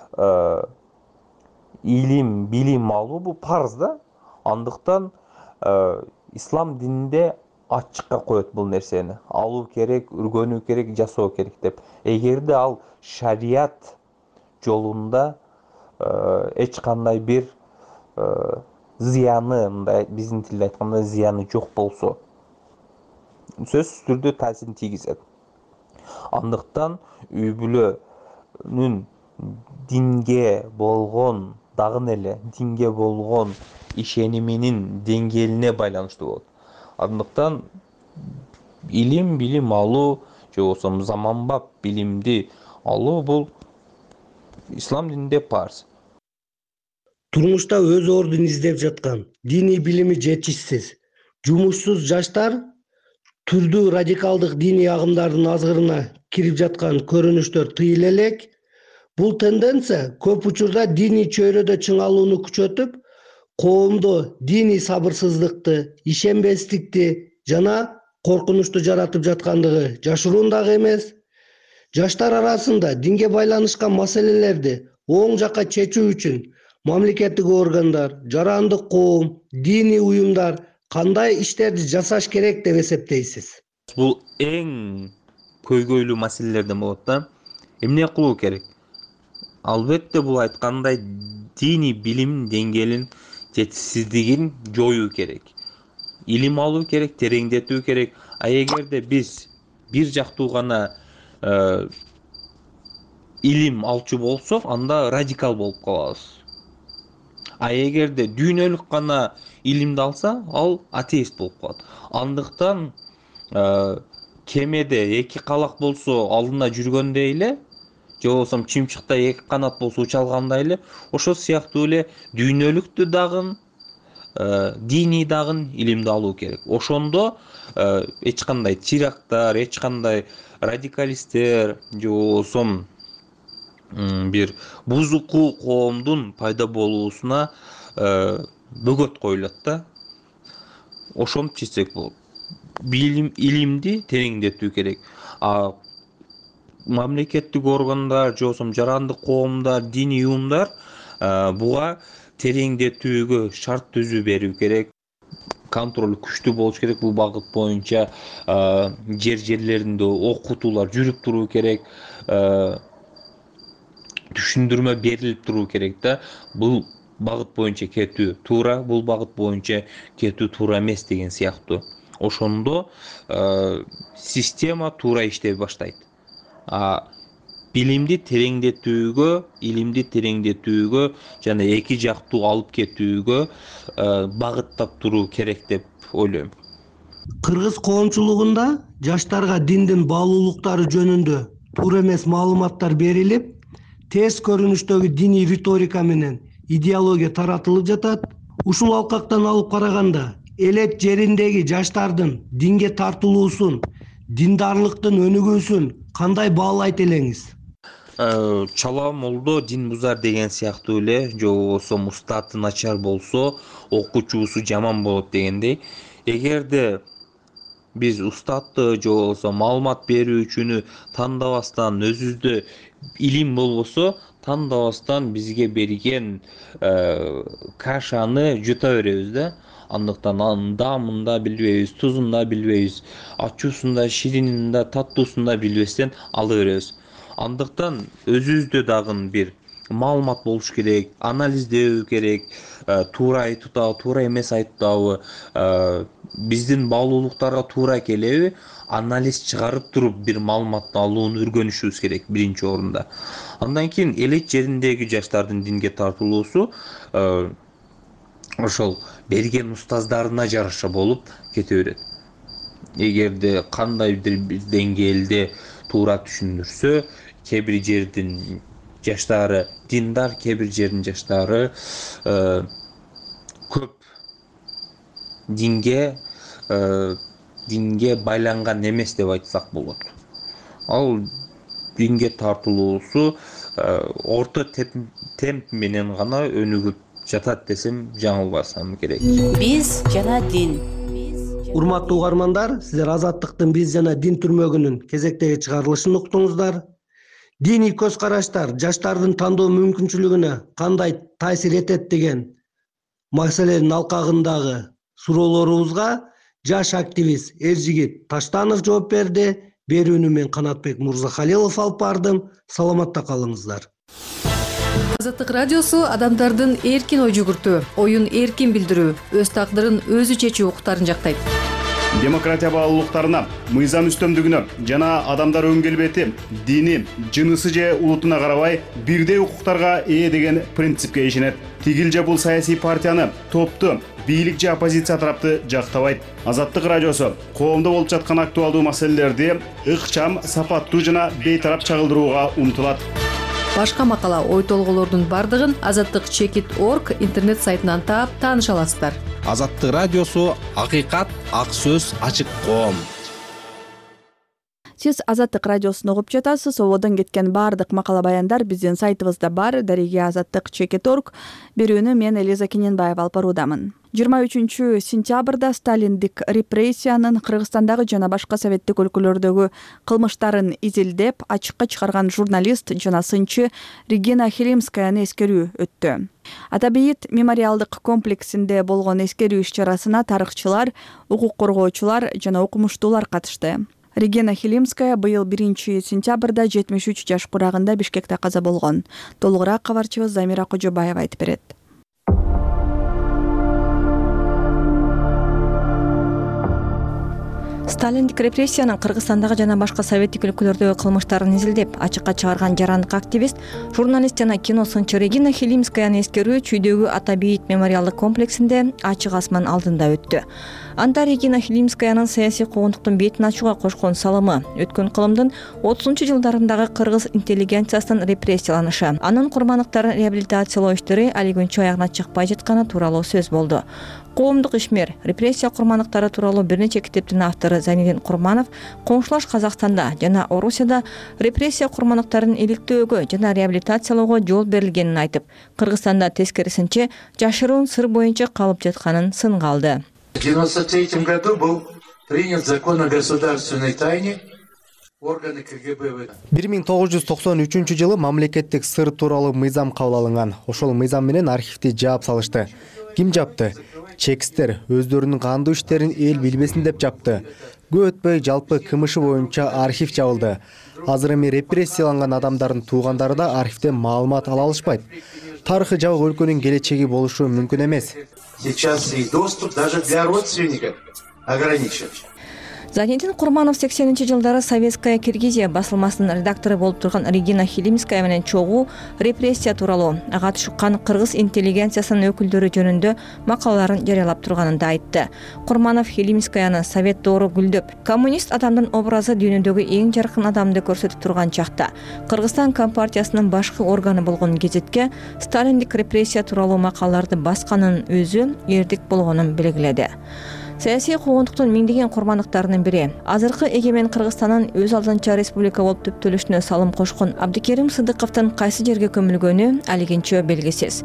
S19: илим, билим алуу бул парыз да. Андыктан ислам дининде ачыкка коет бул нерсени. Алуу керек, үргөнүү керек, жасоо керек деп. Эгерде ал шарият жолунда эч кандай бир зыяны, мындай биздин тилде айтканда зыяны жок болсо, сөзсүз түрдө таасирин тийгизет. Андыктан үй бүлөнүн динге болгон, дагы эле динге болгон ишениминин деңгээлине байланыштуу болот. Андыктан илим, билим алуу, же болбосо заманбап билимди алуу бул ислам дининде парыз.
S17: Турмушта өз ордун издеп жаткан, диний билими жетишсиз, жумушсуз жаштар түрдүү радикалдык диний агымдардын азгырына кирип жаткан көрүнүштөр тыйыла элек. Бул тенденция көп учурда диний чөйрөдө чыңалууну күчөтүп, коомдо диний сабырсыздыкты, ишенбестикти жана коркунучту жаратып жаткандыгы жашыруун дагы эмес. Жаштар арасында динге байланышкан маселелерди оң жакка чечүү үчүн мамлекеттик органдар, жарандык коом, диний уюмдар кандай иштерди жасаш керек деп эсептейсиз?
S19: Бул эң көйгөйлүү маселелерден болот да. Эмне кылуу керек? Албетте бул айткандай диний билим деңгээлин жетишсиздигин жоюу керек. Илим алуу керек, тереңдетүү керек. А эгерде биз бир жактуу гана илим алчу болсок, анда радикал болуп калабыз. А эгерде дүйнөлүк гана илимди алса, ал атеист болуп калат. Андыктан кемеде эки калак болсо алдында жүргөндөй эле, же болбосо чымчыкта эки канат болсо уча алгандай эле, ошол сыяктуу эле дүйнөлүктү дагы, диний дагы илимди алуу керек. Ошондо эч кандай чирактар, эч кандай радикалисттер, же болбосо бир бузуку коомдун пайда болуусуна бөгөт коюлат да. Ошону чечсек болот. Билим, илимди тереңдетүү керек. А мамлекеттик органдар, же болбосо жарандык коомдар, диний уюмдар буга тереңдетүүгө шарт түзүү берүү керек. Контроль күчтүү болуш керек бул багыт боюнча. Жер жерлеринде окутуулар жүрүп туруу керек. Түшүндүрмө берилип туруу керек да. Бул багыт боюнча кетүү туура, бул багыт боюнча кетүү туура эмес деген сыяктуу. Ошондо система туура иштей баштайт. А билимди тереңдетүүгө илимди тереңдетүүгө жана эки жактуу алып кетүүгө багыттап туруу керек деп ойлойм.
S17: Кыргыз коомчулугунда жаштарга диндин баалуулуктары жөнүндө туура эмес маалыматтар берилип, терс көрүнүштөгү диний риторика менен идеология таратылып жатат. Ушул алкактан алып караганда, элет жериндеги жаштардын динге тартылуусун, диндарлыктын өнүгүүсүн кандай баалайт элеңиз?
S19: Чала молдо дин бузар деген сыяктуу эле, же болбосо устаты начар болсо окуучусу жаман болот дегендей. Эгерде биз устатты же болбосо маалымат берүүчүнү тандабастан, өзүбүздө илим болбосо тандабастан бизге берген кашаны жута беребиз да. Андыктан анда мында билбейбиз, тузунда билбейбиз, ачуусунда, ширининде, таттуусунда билбестен ала беребиз. Андыктан өзүбүздө дагы бир маалымат болуш керек, анализдөө керек, туура айтуудабы, туура эмес айтуудабы, биздин баалуулуктарга туура келеби, анализ чыгарып туруп бир маалыматты алууну үйрөнүшүбүз керек биринчи орунда. Андан кийин элет жериндеги жаштардын динге тартылуусу ошол берген устаздарына жараша болуп кете берет. Эгерде кандайдыр бир деңгээлде туура түшүндүрсө, кээ бир жердин жаштары диндар, кээ бир жердин жаштары көп динге динге байланган эмес деп айтсак болот. Ал динге тартылуусу орто темп менен гана өнүгүп жатат десем жаңылбасам керек.
S18: Биз жана дин.
S17: Урматтуу угармандар, сиздер Азаттыктын биз жана дин түрмөгүнүн кезектеги чыгарылышын уктуңуздар. Диний көз караштар жаштардын тандоо мүмкүнчүлүгүнө кандай таасир этет деген маселенин алкагындагы суроолорубузга жаш активист Эржигит Таштанов жооп берди. Берүүнү мен Канатбек Мурзахалилов алып бардым. Саламатта калыңыздар.
S20: Азаттык радиосу адамдардын эркин ой жүгүртүү, оюн эркин билдирүү, өз тагдырын өзү чечүү укуктарын жактайт.
S13: Демократия баалуулуктарына, мыйзам үстөмдүгүнө жана адамдар өң келбети, дини, жынысы же улутуна карабай бирдей укуктарга ээ деген принципке ишенет. Тигил же бул саясий партияны, топту, бийлик же оппозиция тарапты жактабайт. Азаттык радиосу коомдо болуп жаткан актуалдуу маселелерди ыкчам, сапаттуу жана бейтарап чагылдырууга умтулат.
S20: Башка макала, ой толголордун бардыгын азаттык чекит точка орг интернет сайтынан таап тааныша аласыздар.
S21: Азаттык радиосу акыйкат, ак сөз, ачык коом.
S1: Сиз Азаттык радиосун угуп жатасыз. Ободон кеткен баардык макала баяндар биздин сайтыбызда бар. Дареги азаттык чекит точка орг. Берүүнү мен Элиза Кененбаева алып баруудамын. жыйырма үчүнчү сентябрда сталиндик репрессиянын Кыргызстандагы жана башка советтик өлкөлөрдөгү кылмыштарын изилдеп, ачыкка чыгарган журналист жана сынчы Регина Хилимскаяны эскерүү өттү. Атабейит мемориалдык комплексинде болгон эскерүү иш-чарасына тарыхчылар, укук коргоочулар жана окумуштуулар катышты. Регина Хилимская быйыл биринчи сентябрда жетимиш үч жаш курагында Бишкекте каза болгон. Толугураак кабарчыбыз Замира Кожобаева айтып берет.
S22: Сталиндик репрессиянын Кыргызстандагы жана башка советтик өлкөлөрдөгү кылмыштарын изилдеп, ачыкка чыгарган жарандык активист, журналист жана кино сынчы Регина Хилимскаяны эскерүү Чүйдөгү Атабейит мемориалдык комплексинде ачык асман алдында өттү. Анда Регина Хилимскаянын саясий куугунтуктун бетин ачууга кошкон салымы өткөн кылымдын отузунчу жылдарындагы кыргыз интеллигенциясынын репрессияланышы, анын курмандыктарын реабилитациялоо иштери али күнчө аягына чыкпай жатканы тууралуу сөз болду. Коомдук ишмер, репрессия курмандыктары тууралуу бир нече китептин автору Зайнидин Курманов коңшулаш Казакстанда жана Орусияда репрессия курмандыктарын иликтөөгө жана реабилитациялоого жол берилгенин айтып, Кыргызстанда тескерисинче жашыруун сыр боюнча калып жатканын сынга алды.
S23: В девяносто третьем году был принят закон о государственной тайне.
S24: бир миң тогуз жүз токсон үчүнчү жылы мамлекеттик сыр тууралуу мыйзам кабыл алынган. Ошол мыйзам менен архивди жаап салышты. Ким жапты? Чекистер өздөрүнүн кандуу иштерин эл билбесин деп жапты. Көп өтпөй жалпы кмш боюнча архив жабылды. Азыр эми репрессияланган адамдардын туугандары да архивден маалымат ала алышпайт. Тарыхы жабык өлкөнүн келечеги болушу мүмкүн эмес.
S23: Сейчас и доступ даже для родственников ограничен.
S22: Занидин Курманов сексенинчи жылдары Советская Киргизия басылмасынын редактору болуп турган Регина Хилимская менен чогуу репрессия тууралуу ага түшкөн кыргыз интеллигенциясынын өкүлдөрү жөнүндө макалаларын жарыялап турганын да айтты. Курманов Хилимскаяны совет доору гүлдөп, коммунист адамдын образы дүйнөдөгү эң жаркын адамды көрсөтүп турган чакта Кыргызстан компартиясынын башкы органы болгон гезетке сталиндик репрессия тууралуу макалаларды басканын өзү эрдик болгонун белгиледи. Саясий куугунтуктун миңдеген курмандыктарынын бири азыркы эгемен Кыргызстандын өз алдынча республика болуп түптөлүшүнө салым кошкон Абдикерим Сыдыковдун кайсы жерге көмүлгөнү алигинче белгисиз.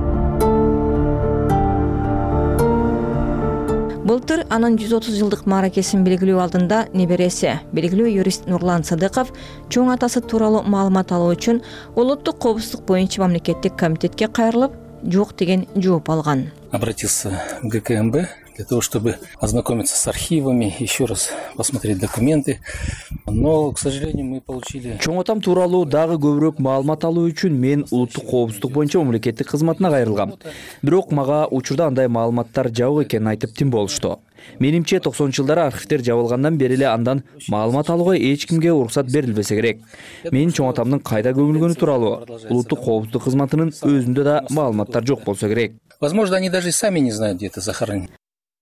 S22: Былтыр анын жүз отуз жылдык мааракесин белгилөө алдында небереси, белгилүү юрист Нурлан Сыдыков чоң атасы тууралуу маалымат алуу үчүн улуттук коопсуздук боюнча мамлекеттик комитетке кайрылып, жок деген жооп алган.
S3: Обратился в гэ ка эм бэ для того, чтобы ознакомиться с архивами, еще раз посмотреть документы. Но, к сожалению, мы получили...
S4: Чоң атам тууралуу дагы көбүрөөк маалымат алуу үчүн мен улуттук коопсуздук боюнча мамлекеттик кызматына кайрылгам. Бирок мага учурда андай маалыматтар жабык экенин айтып тим болушту. Менимче токсонунчу жылдары архивдер жабылгандан бери эле андан маалымат алууга эч кимге уруксат берилбесе керек. Менин чоң атамдын кайда көмүлгөнү тууралуу улуттук коопсуздук кызматынын өзүндө да маалыматтар жок болсо керек.
S3: Возможно, они даже и сами не знают, где это захоронено.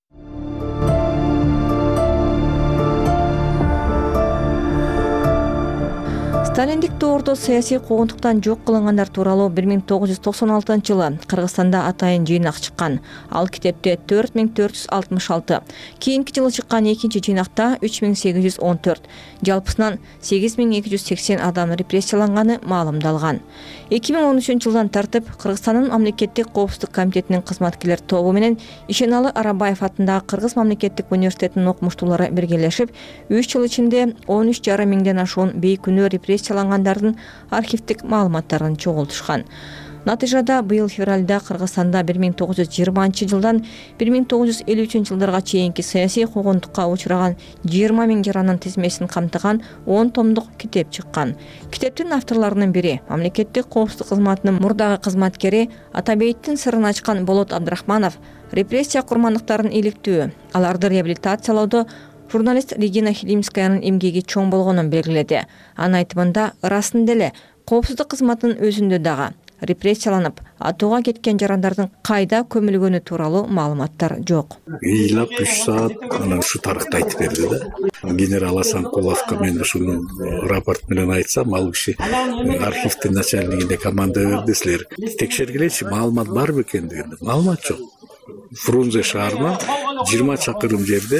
S22: Сталиндик доордо саясий куугунтуктан жок кылынгандар тууралуу бир миң тогуз жүз токсон алтынчы жылы Кыргызстанда атайын жыйнак чыккан. Ал китепте төрт миң төрт жүз алтымыш алты, кийинки жылы чыккан экинчи жыйнакта үч миң сегиз жүз он төрт, жалпысынан сегиз миң эки жүз сексен адам репрессияланганы маалымдалган. эки миң он үчүнчү жылдан тартып Кыргызстандын мамлекеттик коопсуздук комитетинин кызматкерлер тобу менен Ишеналы Арабаев атындагы Кыргыз мамлекеттик университетинин окумуштуулары биргелешип, үч жыл ичинде он үч жарым миңден ашуун бейкүнөө репрессиялангандардын архивдик маалыматтарын чогултушкан. Натыйжада быйыл февралда Кыргызстанда бир миң тогуз жүз жыйырманчы жылдан бир миң тогуз жүз элүү үчүнчү жылдарга чейинки саясий куугунтукка учураган жыйырма миң жаранын тизмесин камтыган он томдук китеп чыккан. Китептин авторлорунун бири мамлекеттик коопсуздук кызматынын мурдагы кызматкери Атабейттин сырын ачкан Болот Абдрахманов репрессия курмандыктарын иликтөө, аларды реабилитациялоодо журналист Регина Хилимскаянын эмгеги чоң болгонун белгиледи. Анын айтымында ырасында эле коопсуздук кызматынын өзүндө дагы репрессияланып, атууга кеткен жарандардын кайда көмүлгөнү тууралуу маалыматтар жок.
S5: Ыйлап үч саат анан ушу тарыхты айтып берди да. Генерал Асанкуловго мен ушуну рапорт менен айтсам, ал киши архивдин начальнигине команда берди, силер текшергилечи, маалымат барбы экен деген. Маалымат жок. Фрунзе шаарынан жыйырма чакырым жерде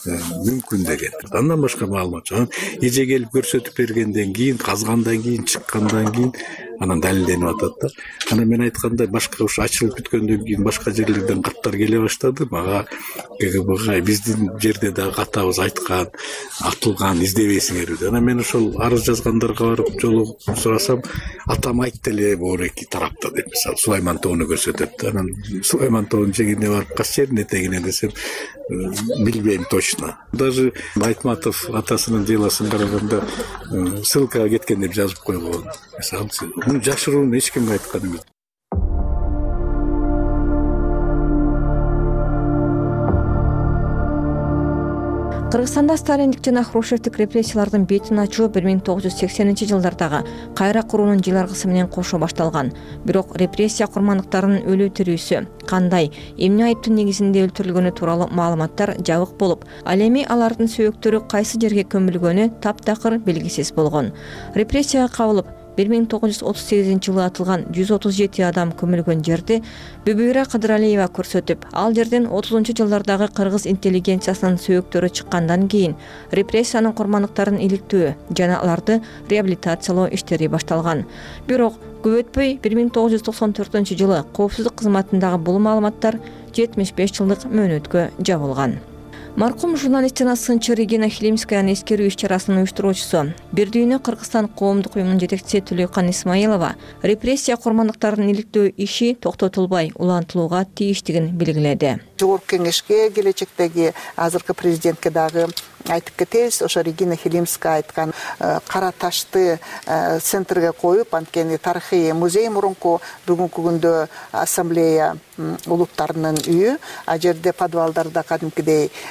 S5: мүмкүн деген. Андан башка маалымат жок. Эже келип көрсөтүп бергенден кийин, казгандан кийин, чыккандан кийин анан далилденип атат да. Анан мен айткандай башка ушу ачылып бүткөндөн кийин башка жерлерден каттар келе баштады. Мага гэ гэ бэ биздин жерде дагы катабыз айткан, атылган, издебейсиңер деп. Анан мен ошол арыз жазгандарга барып жолугуп сурасам, атам айтты эле боор эки тарапта деп, мисалы Сулайман тоону көрсөтөт. Анан Сулайман тоонун жегине барып кайсы жердин этегине десем, билбейм точно. Даже Айтматов атасынын делосын караганда ссылкага кеткен деп жазып койгон. Мисалы муну жашырууну эч кимге айткан эмес.
S22: Кыргызстанда сталиндик жана хрущевдик репрессиялардын бетин ачуу бир миң тогуз жүз сексенинчи жылдардагы кайра куруунун жыларгысы менен кошо башталган. Бирок репрессия курмандыктарынын өлүү тирүүсү, кандай, эмне айыптын негизинде өлтүрүлгөнү тууралуу маалыматтар жабык болуп, ал эми алардын сөөктөрү кайсы жерге көмүлгөнү таптакыр белгисиз болгон. Репрессияга кабылып бир миң тогуз жүз отуз сегизинчи жылы атылган жүз отуз жети адам көмүлгөн жерди Бүбүйра Кыдыралиева көрсөтүп, ал жерден отузунчу жылдардагы кыргыз интеллигенциясынын сөөктөрү чыккандан кийин репрессиянын курмандыктарын иликтөө жана аларды реабилитациялоо иштери башталган. Бирок көп өтпөй бир миң тогуз жүз токсон төртүнчү жылы коопсуздук кызматындагы бул маалыматтар жетимиш беш жылдык мөөнөткө жабылган. Маркум журналист жана сынчы Регина Хилимскаянын эскерүү иш-чарасынын уюштуруучусу, Бирдүйнө Кыргызстан коомдук уюмунун жетекчиси Түлөкан Исмаилова репрессия курмандыктарын иликтөө иши токтотулбай улантылууга тийиштигин белгиледи.
S6: Жогорку кеңешке, келечектеги азыркы президентке дагы айтып кетебиз. Ошо Регина Хилимская айткан кара ташты центрге коюп, анткени тарыхый музей мурунку, бүгүнкү күндө ассамблея улуттарынын үйү, а жерде подвалдарда кадимкидей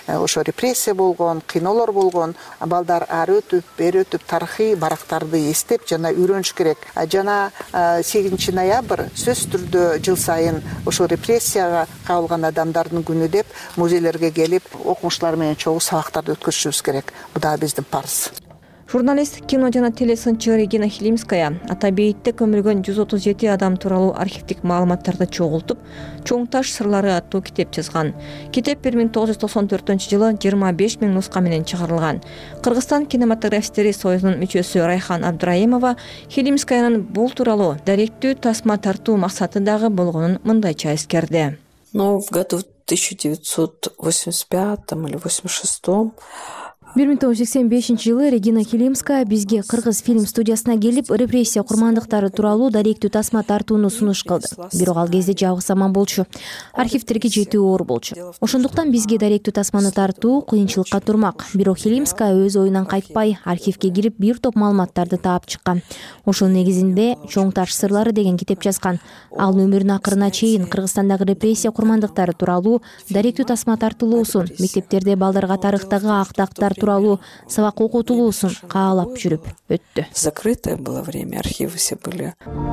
S6: ошо репрессия болгон, кыйноолор болгон. Балдар ары өтүп, бери өтүп тарыхый барактарды эстеп жана үйрөнүш керек. Жана сегизинчи ноябрь сөзсүз түрдө жыл сайын ошо репрессияга кабылган адамдардын күнү деп музейлерге келип, окумуштуулар менен чогуу сабактарды өткөрүшүбүз керек. Бул да биздин парыз.
S22: Журналист, кино жана телесынчы Регина Хилимская ата бейитте көмүлгөн жүз отуз жети адам тууралуу архивдик маалыматтарды чогултуп, Чоң таш сырлары аттуу китеп жазган. Китеп бир миң тогуз жүз токсон төртүнчү жылы жыйырма беш миң нуска менен чыгарылган. Кыргызстан кинематографисттери союзунун мүчөсү Райхан Абдраимова Хилимскаянын бул тууралуу даректүү тасма тартуу максаты дагы болгонун мындайча эскерди.
S7: Но в году тысяча девятьсот восемьдесят пятом или восемьдесят шестом
S8: бир миң тогуз жүз сексен бешинчи жылы Регина Хилимская бизге Кыргыз фильм студиясына келип, репрессия курмандыктары тууралуу даректүү тасма тартууну сунуш кылды. Бирок ал кезде жабык заман болчу. Архивтерге жетүү оор болчу. Ошондуктан бизге даректүү тасманы тартуу кыйынчылыкка турмак. Бирок Хилимская өз оюнан кайтпай, архивге кирип бир топ маалыматтарды таап чыккан. Ошонун негизинде Чоң таш сырлары деген китеп жазган. Ал өмүрүнүн акырына чейин Кыргызстандагы репрессия курмандыктары тууралуу даректүү тасма тартылуусун, мектептерде балдарга тарыхтагы актактар тууралуу сабак окутулуусун каалап жүрүп өттү.
S7: Закрытое было время, архивы все были.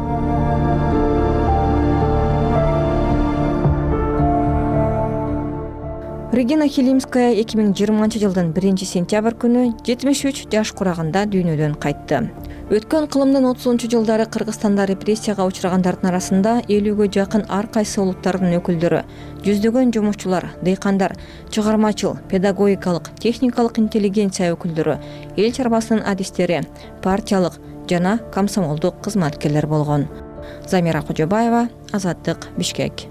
S22: Регина Хилимская эки миң жыйырманчы жылдын биринчи сентябрь күнү жетимиш үч жаш курагында дүйнөдөн кайтты. Өткөн кылымдын отузунчу жылдары Кыргызстанда репрессияга учурагандардын арасында элүүгө жакын ар кайсы улуттардын өкүлдөрү, жүздөгөн жумушчулар, дыйкандар, чыгармачыл, педагогикалык, техникалык интеллигенция өкүлдөрү, эл чарбасынын адистери, партиялык жана комсомолдук кызматкерлер болгон. Замира Кожобаева, Азаттык, Бишкек.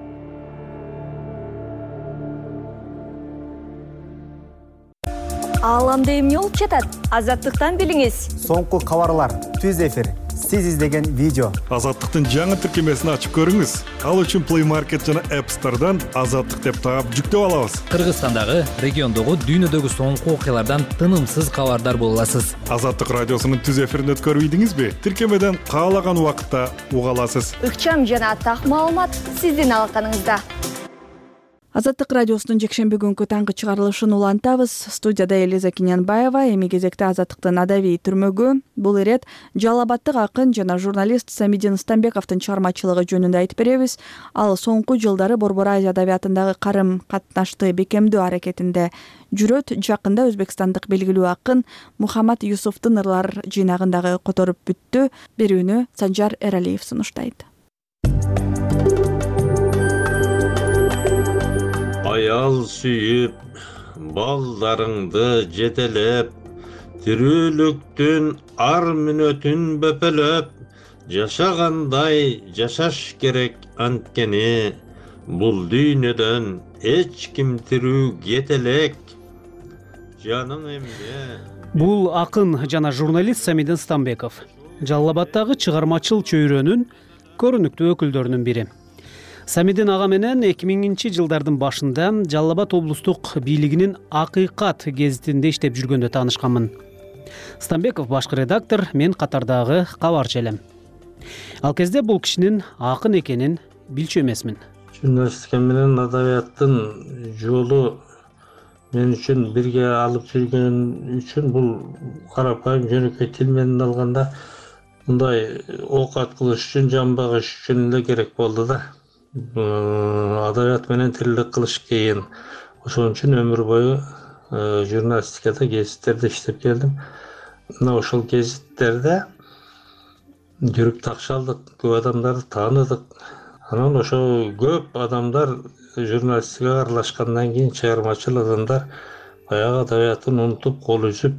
S9: Ааламда эмне болуп жатат? Азаттыктан билиңиз.
S10: Соңку кабарлар, түз эфир, сиз издеген видео.
S12: Азаттыктын жаңы тиркемесин ачып көрүңүз. Ал үчүн Play Market жана App Store'дан Азаттык деп таап жүктөп алабыз.
S25: Кыргызстандагы, региондогу, дүйнөдөгү соңку окуялардан тынымсыз кабардар боло аласыз.
S12: Азаттык радиосунун түз эфирин өткөрбөйдүңүзбү? Тиркемеден каалаган убакытта уга аласыз.
S9: Ыкчам жана так маалымат сиздин алаканыңызда.
S1: Азаттык радиосунун жекшемби күнкү таңкы чыгарылышын улантабыз. Студияда Элиза Кинянбаева, эми кезекте Азаттыктын адабий түрмөгү. Бул ирет Жалал Абадтык акын жана журналист Самидин Стамбековдун чыгармачылыгы жөнүндө айтып беребиз. Ал соңку жылдары Борбор Азия адабиятындагы карым катнашты бекемдөө аракетинде жүрөт. Жакында өзбекстандык белгилүү акын Мухаммад Юсуфтун ырлар жыйнагындагы которуп бүттү берүүнү Санжар Эралиев сунуштайт.
S26: Аял сүйүп, балдарыңды жетелеп, тирүүлүктүн ар мүнөтүн бөпөлөп, жашагандай жашаш керек анткени, бул дүйнөдөн эч ким тирүү кете элек. Жаның эмне?
S27: Бул акын жана журналист Самидин Стамбеков. Жалал Абадтагы чыгармачыл чөйрөнүн көрүнүктүү өкүлдөрүнүн бири. Самидин ага менен эки миңинчи жылдардын башында Жалал Абад облустук бийлигинин Акыйкат гезитинде иштеп жүргөндө таанышканмын. Стамбеков башкы редактор, мен катардагы кабарчы элем. Ал кезде бул кишинин акын экенин билчү эмесмин.
S26: Журналистика менен адабияттын жолу мен үчүн бирге алып жүргөн үчүн бул карапайым жөнөкөй тил менен алганда мындай оокат кылыш үчүн, жан багыш үчүн эле керек болду да. Адабият менен тилдик кылыш кыйын. Ошон үчүн өмүр бою журналистикада, гезиттерде иштеп келдим. Мына ошол гезиттерде жүрүп такшалдык, көп адамдарды тааныдык. Анан ошо көп адамдар журналистикага аралашкандан кийин чыгармачыл адамдар баягы адабиятын унутуп, кол үзүп,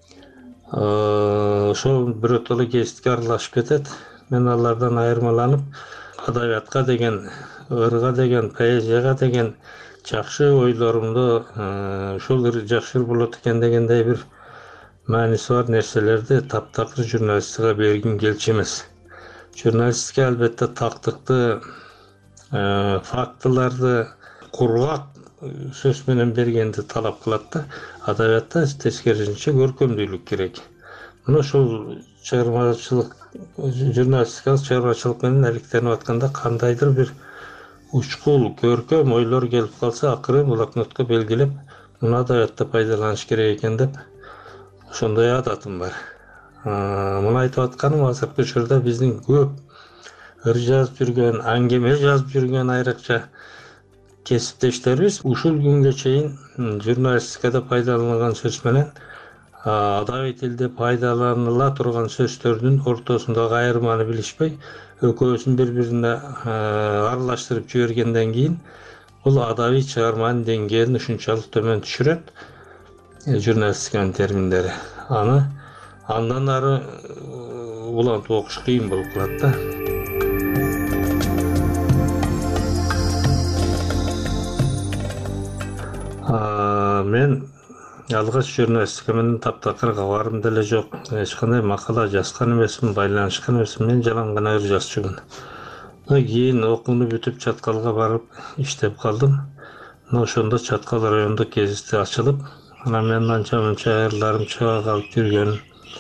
S26: ошол биротоло гезитке аралашып кетет. Мен алардан айырмаланып, адабиятка деген, ырга деген, поэзияга деген жакшы ойлорумду ушул жакшы болот экен дегендей бир мааниси бар нерселерди таптакыр журналистикага бергим келчү эмес. Журналистика албетте тактыкты, фактыларды кургак сөз менен бергенди талап кылат да, адабиятта тескерисинче көркөмдүүлүк керек. Мына ошол чыгармачылык, журналистикалык чыгармачылык менен алектенип атканда кандайдыр бир учкул, көркөм ойлор келип калса, акырын блокнотко белгилеп, муну адабиятта пайдаланыш керек экен деп ошондой адатым бар. Муну айтып атканым азыркы учурда биздин көп ыр жазып жүргөн, аңгеме жазып жүргөн айрыкча кесиптештерибиз ушул күнгө чейин журналистикада пайдаланган сөз менен адабий тилде пайдаланыла турган сөздөрдүн ортосундагы айырманы билишпей, экөөсүн бири-бирине аралаштырып жибергенден кийин бул адабий чыгарманын деңгээлин ушунчалык төмөн түшүрөт журналистиканын терминдери. Аны андан ары улантып окуш кыйын болуп калат да. Мен алгач журналистика менен таптакыр кабарым деле жок, эч кандай макала жазган эмесмин, байланышкан эмесмин. Мен жалаң гана ыр жазчумун. Кийин окууну бүтүп чаткалга барып иштеп калдым. Ошондо Чаткал районунда кезисти ачылып, анан менин анча-мынча ырларым чыга калып жүргөнүн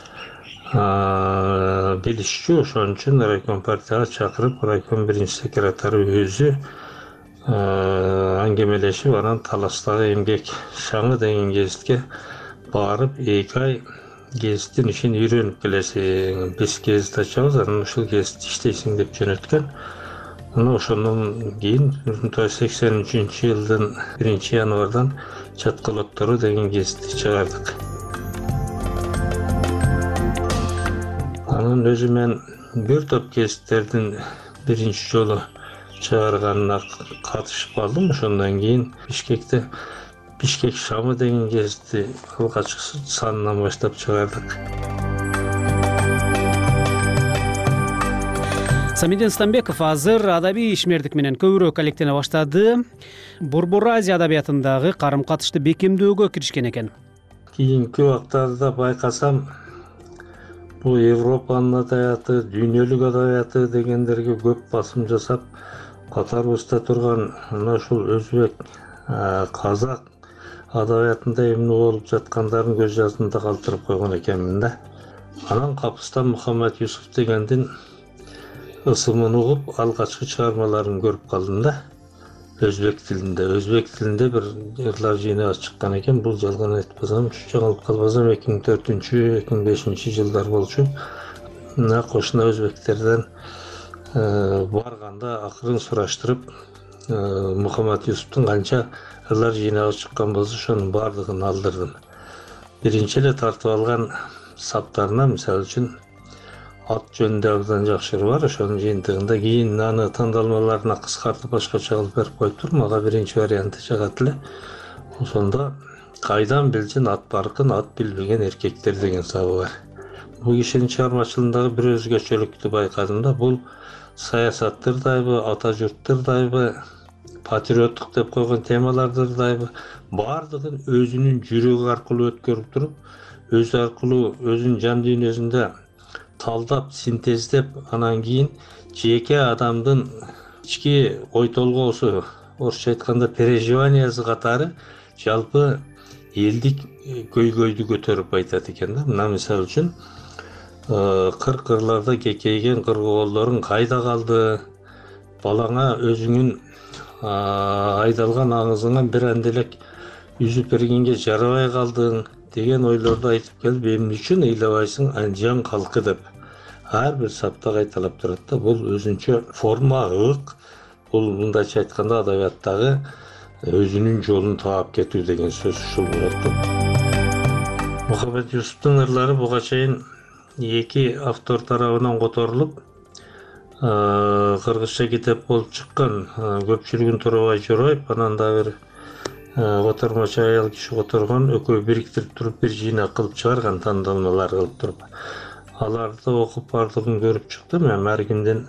S26: билишчү. Ошон үчүн райком партияга чакырып, райком биринчи секретары өзү аңгемелешип, анан Таластагы эмгек шаңы деген гезитке барып, эки ай гезиттин ишин үйрөнүп келесиң. Биз гезит ачабыз, анан ушул гезитти иштейсиң деп жөнөткөн. Анан ошондон кийин бир миң тогуз жүз сексен үчүнчү жылдын биринчи январдан Чаткал оттору деген гезитти чыгардык. Анан өзү мен бир топ гезиттердин биринчи жолу чыгарганына катышып калдым. Ошондон кийин Бишкекте Бишкек шамы деген гезитти алгачкы санынан баштап чыгардык.
S27: Самиден Стамбеков азыр адабий ишмердик менен көбүрөөк алектене баштады. Борбор Азия адабиятындагы карым катышты бекемдөөгө киришкен экен.
S26: Кийинки убактарда байкасам, бул Европанын адабияты, дүйнөлүк адабияты дегендерге көп басым жасап, катарыбызда турган мына ушул өзбек, казак адабиятында эмне болуп жаткандарын көз жаздымда калтырып койгон экенмин да. Анан Капыстан Мухаммад Юсуф дегендин ысымын угуп, алгачкы чыгармаларын көрүп калдым да. Өзбек тилинде, өзбек тилинде бир ырлар жыйнагы чыккан экен. Бул жалган айтпасам, жаңылып калбасам эки миң төртүнчү эки миң бешинчи жылдар болчу. Мына кошуна өзбектерден барганда акырын сураштырып, Мухаммад Юсуптун канча ырлар жыйнагы чыккан болсо, ошонун бардыгын алдырдым. Биринчи эле тартып алган саптарына, мисалы үчүн ат жөнүндө абдан жакшы ыр бар. Ошонун жыйынтыгында кийин аны тандалмаларына кыскартып башкача кылып берип коюптур. Мага биринчи варианты жагат эле. Ошондо кайдан билсин ат баркын, ат билбеген эркектер деген сабы бар. Бул кишинин чыгармачылыгындагы бир өзгөчөлүктү байкадым да. Бул саясаттырдайбы, ата журттурдайбы, патриоттук деп койгон темалардырдайбы, бардыгын өзүнүн жүрөгү аркылуу өткөрүп туруп, өзү аркылуу өзүнүн жан дүйнөсүндө талдап, синтездеп, анан кийин жеке адамдын ички ой толгоосу, орусча айтканда переживаниясы катары жалпы элдик көйгөйдү көтөрүп айтат экен да. Мына мисалы үчүн кыр-кырларда кекейген кыргоолдоруң кайда калды? Балаңа өзүңүн айдалган аңызыңан бир анделек үзүп бергенге жарабай калдың деген ойлорду айтып келип, эмне үчүн ыйлабайсың Анжан калкы деп ар бир сапта кайталап турат да. Бул өзүнчө форма, ык. Бул мындайча айтканда адабияттагы өзүнүн жолун таап кетүү деген сөз ушул болот. Мухаммад Юсуптун ырлары буга чейин эки автор тарабынан которулуп, кыргызча китеп болуп чыккан. Көпчүлүгүн Турабай Жороев, анан да бир котормочу аял киши которгон, экөө бириктирип туруп бир жыйнак кылып чыгарган, тандалмалар кылып туруп. Аларды окуп бардыгын көрүп чыктым. Эми ар кимдин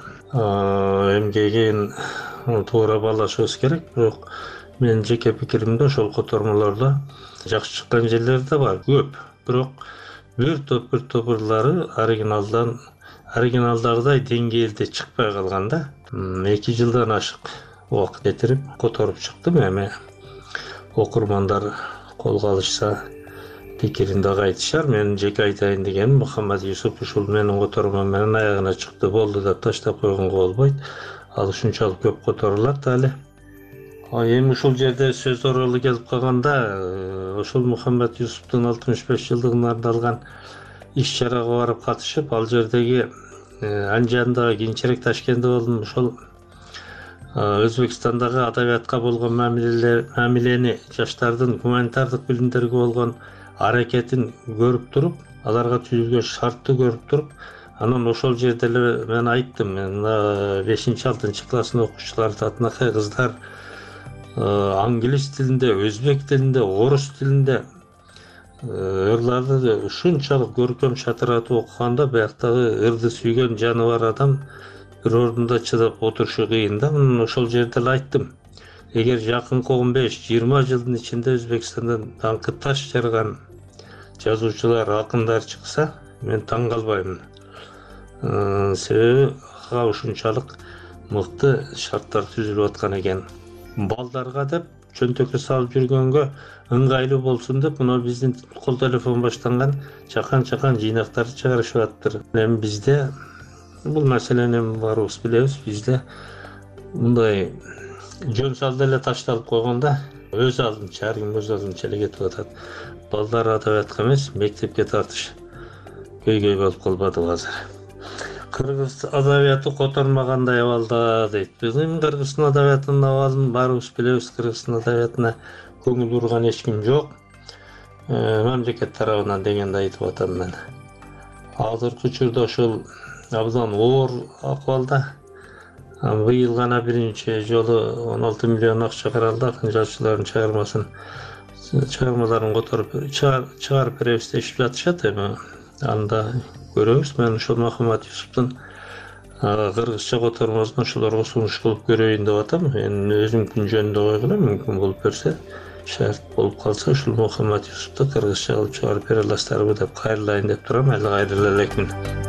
S26: эмгегин туура баалашыбыз керек, бирок менин жеке пикиримде ошол котормолордо жакшы чыккан жерлери да бар, көп. Бирок бир топ бир топ ырлары оригиналдан оригиналдагыдай деңгээлде чыкпай калган да. эки жылдан ашык убакыт кетирип которуп чыктым. Эми окурмандар колго алышса пикирин дагы айтышар. Менин жеке айтайын дегеним, Мухаммад Юсуп ушул менин котормам менен аягына чыкты, болду деп таштап койгонго болбойт. Ал ушунчалык көп которулат эле. эми ушул жерде сөз оролу келип калганда ошол Мухаммад Юсуптун алтымыш беш жылдыгына арналган иш чарага барып катышып, ал жердеги анжандагы кийинчерээк Ташкентте болдум. Ошол Өзбекстандагы адабиятка болгон мамилени, жаштардын гуманитардык билимдерге болгон аракетин көрүп туруп, аларга түзүлгөн шартты көрүп туруп, анан ошол жерде эле мен айттым, мен бешинчи алтынчы класстын окуучулары татынакай кыздар англис тилинде, өзбек тилинде, орус тилинде ырларды ушунчалык көркөм шатыратып окуганда, бияктагы ырды сүйгөн жаны бар адам бир ордунда чыдап отурушу кыйын да. Мен ошол жерде эле айттым, эгер жакынкы он беш жыйырма жылдын ичинде Өзбекстандан даңкы таш жарган жазуучулар, акындар чыкса, мен таң калбаймын. Себеби ага ушунчалык мыкты шарттар түзүлүп аткан экен. Балдарга деп чөнтөккө салып жүргөнгө ыңгайлуу болсун деп, мына биздин кол телефон баштанган чакан-чакан жыйнактарды чыгарышып атыптыр. Эми бизде бул маселени баарыбыз билебиз. Бизде мындай жөн салды эле ташталып койгондо өз алдынча, ар ким өз алдынча эле кетип атат. Балдар адабиятка эмес, мектепке тартыш көйгөй болуп калбадыбы азыр? Кыргыз адабияты котормагандай абалда дейт. Биздин Кыргыздын адабиятынын абалын баарыбыз билебиз. Кыргыздын адабиятына көңүл бурган эч ким жок. Мамлекет тарабынан дегенди айтып атам мен. Азыркы учурда ошол абдан оор акыбалда. Быйыл гана биринчи жолу он алты миллион акча каралды. Акын жазуучулардын чыгармасын чыгармаларын которуп чыгарып беребиз дешип жатышат. Эми анда көрөбүз. Мен ошол Мухаммад Юсуптун кыргызча котормосун ошолорго сунуш кылып көрөйүн деп атам. Мен өзүмкүн жөнүндө койгула, мүмкүн болуп берсе, шарт болуп калса, ушул Мухаммад Юсупту кыргызча кылып чыгарып бере аласыздарбы деп кайрылайын деп турам. Али кайрыла элекмин.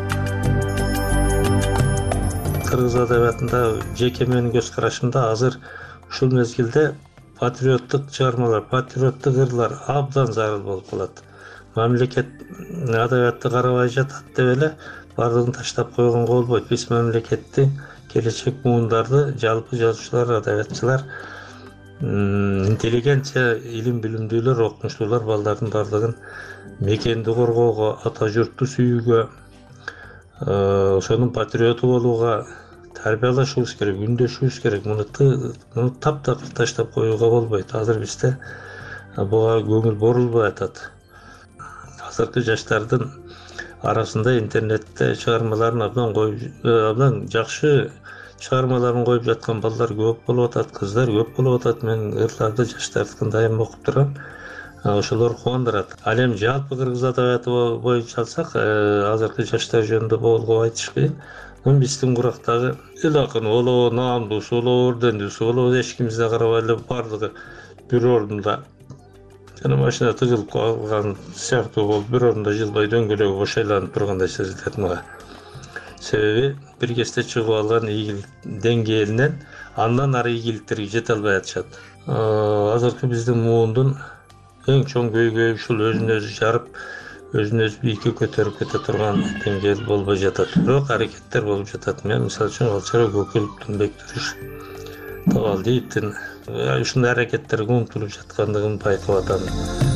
S26: Кыргыз адабиятында жеке менин көз карашымда азыр ушул мезгилде патриоттук чыгармалар, патриоттук ырлар абдан зарыл болуп калат. Мамлекет адабиятты карабай жатат деп эле бардыгын таштап койгонго болбойт. Биз мамлекетти, келечек муундарды, жалпы жазуучулар, адабиятчылар, интеллигенция, илим билимдүүлөр, окумуштуулар балдардын бардыгын мекенди коргоого, ата журтту сүйүүгө, ошонун патриоту болууга тарбиялашыбыз керек, үндөшүбүз керек. Муну таптакыр таштап коюуга болбойт. Азыр бизде буга көңүл бурулбай атат. Азыркы жаштардын арасында интернетте чыгармаларын абдан коюп, абдан жакшы чыгармаларын коюп жаткан балдар көп болуп атат, кыздар көп болуп атат. Мен ырларды жаштардыкын дайым окуп турам. Ошолор кубандырат. Ал эми жалпы кыргыз адабияты боюнча алсак, азыркы жаштар жөнүндө болгоп айтыш кыйын. Биздин курактагы эл акыны болобу, наамдуусу болобу, ордендүүсү болобу, эч кимибизде карабай эле бардыгы бир ордунда жана машина тыгылып калган сыяктуу болуп, бир ордунда жылбай дөңгөлөгү бош айланып тургандай сезилет мага. Себеби бир кезде чыгып алган ийгилик деңгээлинен андан ары ийгиликтерге жете албай атышат. Азыркы биздин муундун эң чоң көйгөйү ушул өзүн өзү жарып, өзүн өзү бийикке көтөрүп кете турган деңгээл болбой жатат. Бирок аракеттер болуп жатат. Мен мисалы үчүн Калчара Көкүловдун, Бектүрүш Табалдиевдин ушундай аракеттерге умтулуп жаткандыгын байкап атам.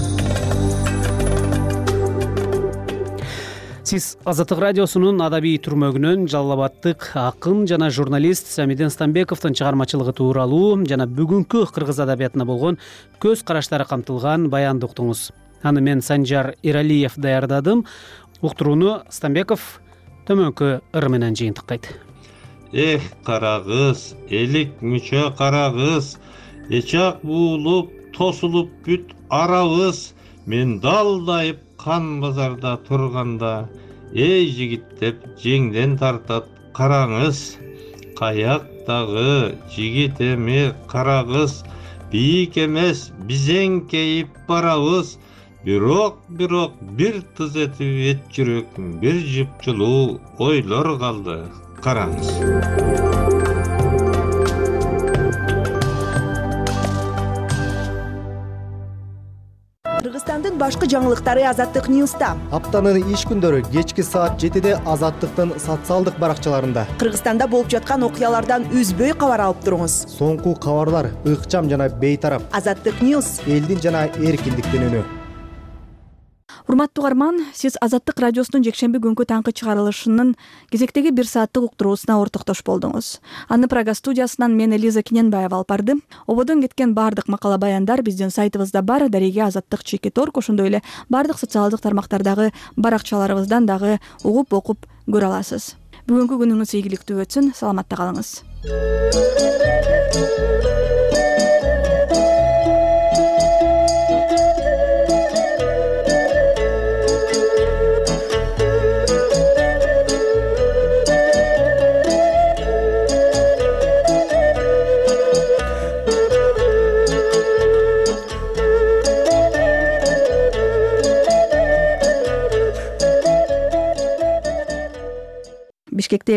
S27: Сиз Азаттык радиосунун адабий түрмөгүнөн Жалал Абадтык акын жана журналист Самиден Стамбековдун чыгармачылыгы тууралуу жана бүгүнкү кыргыз адабиятына болгон көз караштары камтылган баянды уктуңуз. Аны мен Санжар Иралиев даярдадым. Уктурууну Стамбеков төмөнкү ыр менен жыйынтыктайт.
S26: Эх, карагыз, элик мүчө карагыз, эчак буулуп, тосулуп бүт арабыз, мен далдайып кан базарда турганда, эй жигит деп жеңден тартат караңыз, каяктагы жигит эми карагыз, бийик эмес бизеңкейип барабыз, бирок бирок бир тыз этип эт жүрөк, бир жыпчылуу ойлор калды, караңыз.
S2: Кыргызстандын башкы жаңылыктары Азаттык Ньюста.
S24: Аптанын иш күндөрү кечки саат жетиде Азаттыктын социалдык баракчаларында.
S2: Кыргызстанда болуп жаткан окуялардан үзбөй кабар алып туруңуз.
S24: Соңку кабарлар ыкчам жана бейтарап.
S2: Азаттык Ньюс.
S24: Элдин жана эркиндиктин үнү.
S1: Урматтуу угарман, сиз Азаттык радиосунун жекшемби күнкү таңкы чыгарылышынын кезектеги бир сааттык уктуруусуна ортоктош болдуңуз. Аны Прага студиясынан мен Элиза Кененбаева алып барды. Ободон кеткен бардык макала баяндар биздин сайтыбызда бар, дареге Азаттык чекит орг, ошондой эле бардык социалдык тармактардагы баракчаларыбыздан дагы угуп окуп көрө аласыз. Бүгүнкү күнүңүз ийгиликтүү өтсүн, саламатта калыңыз.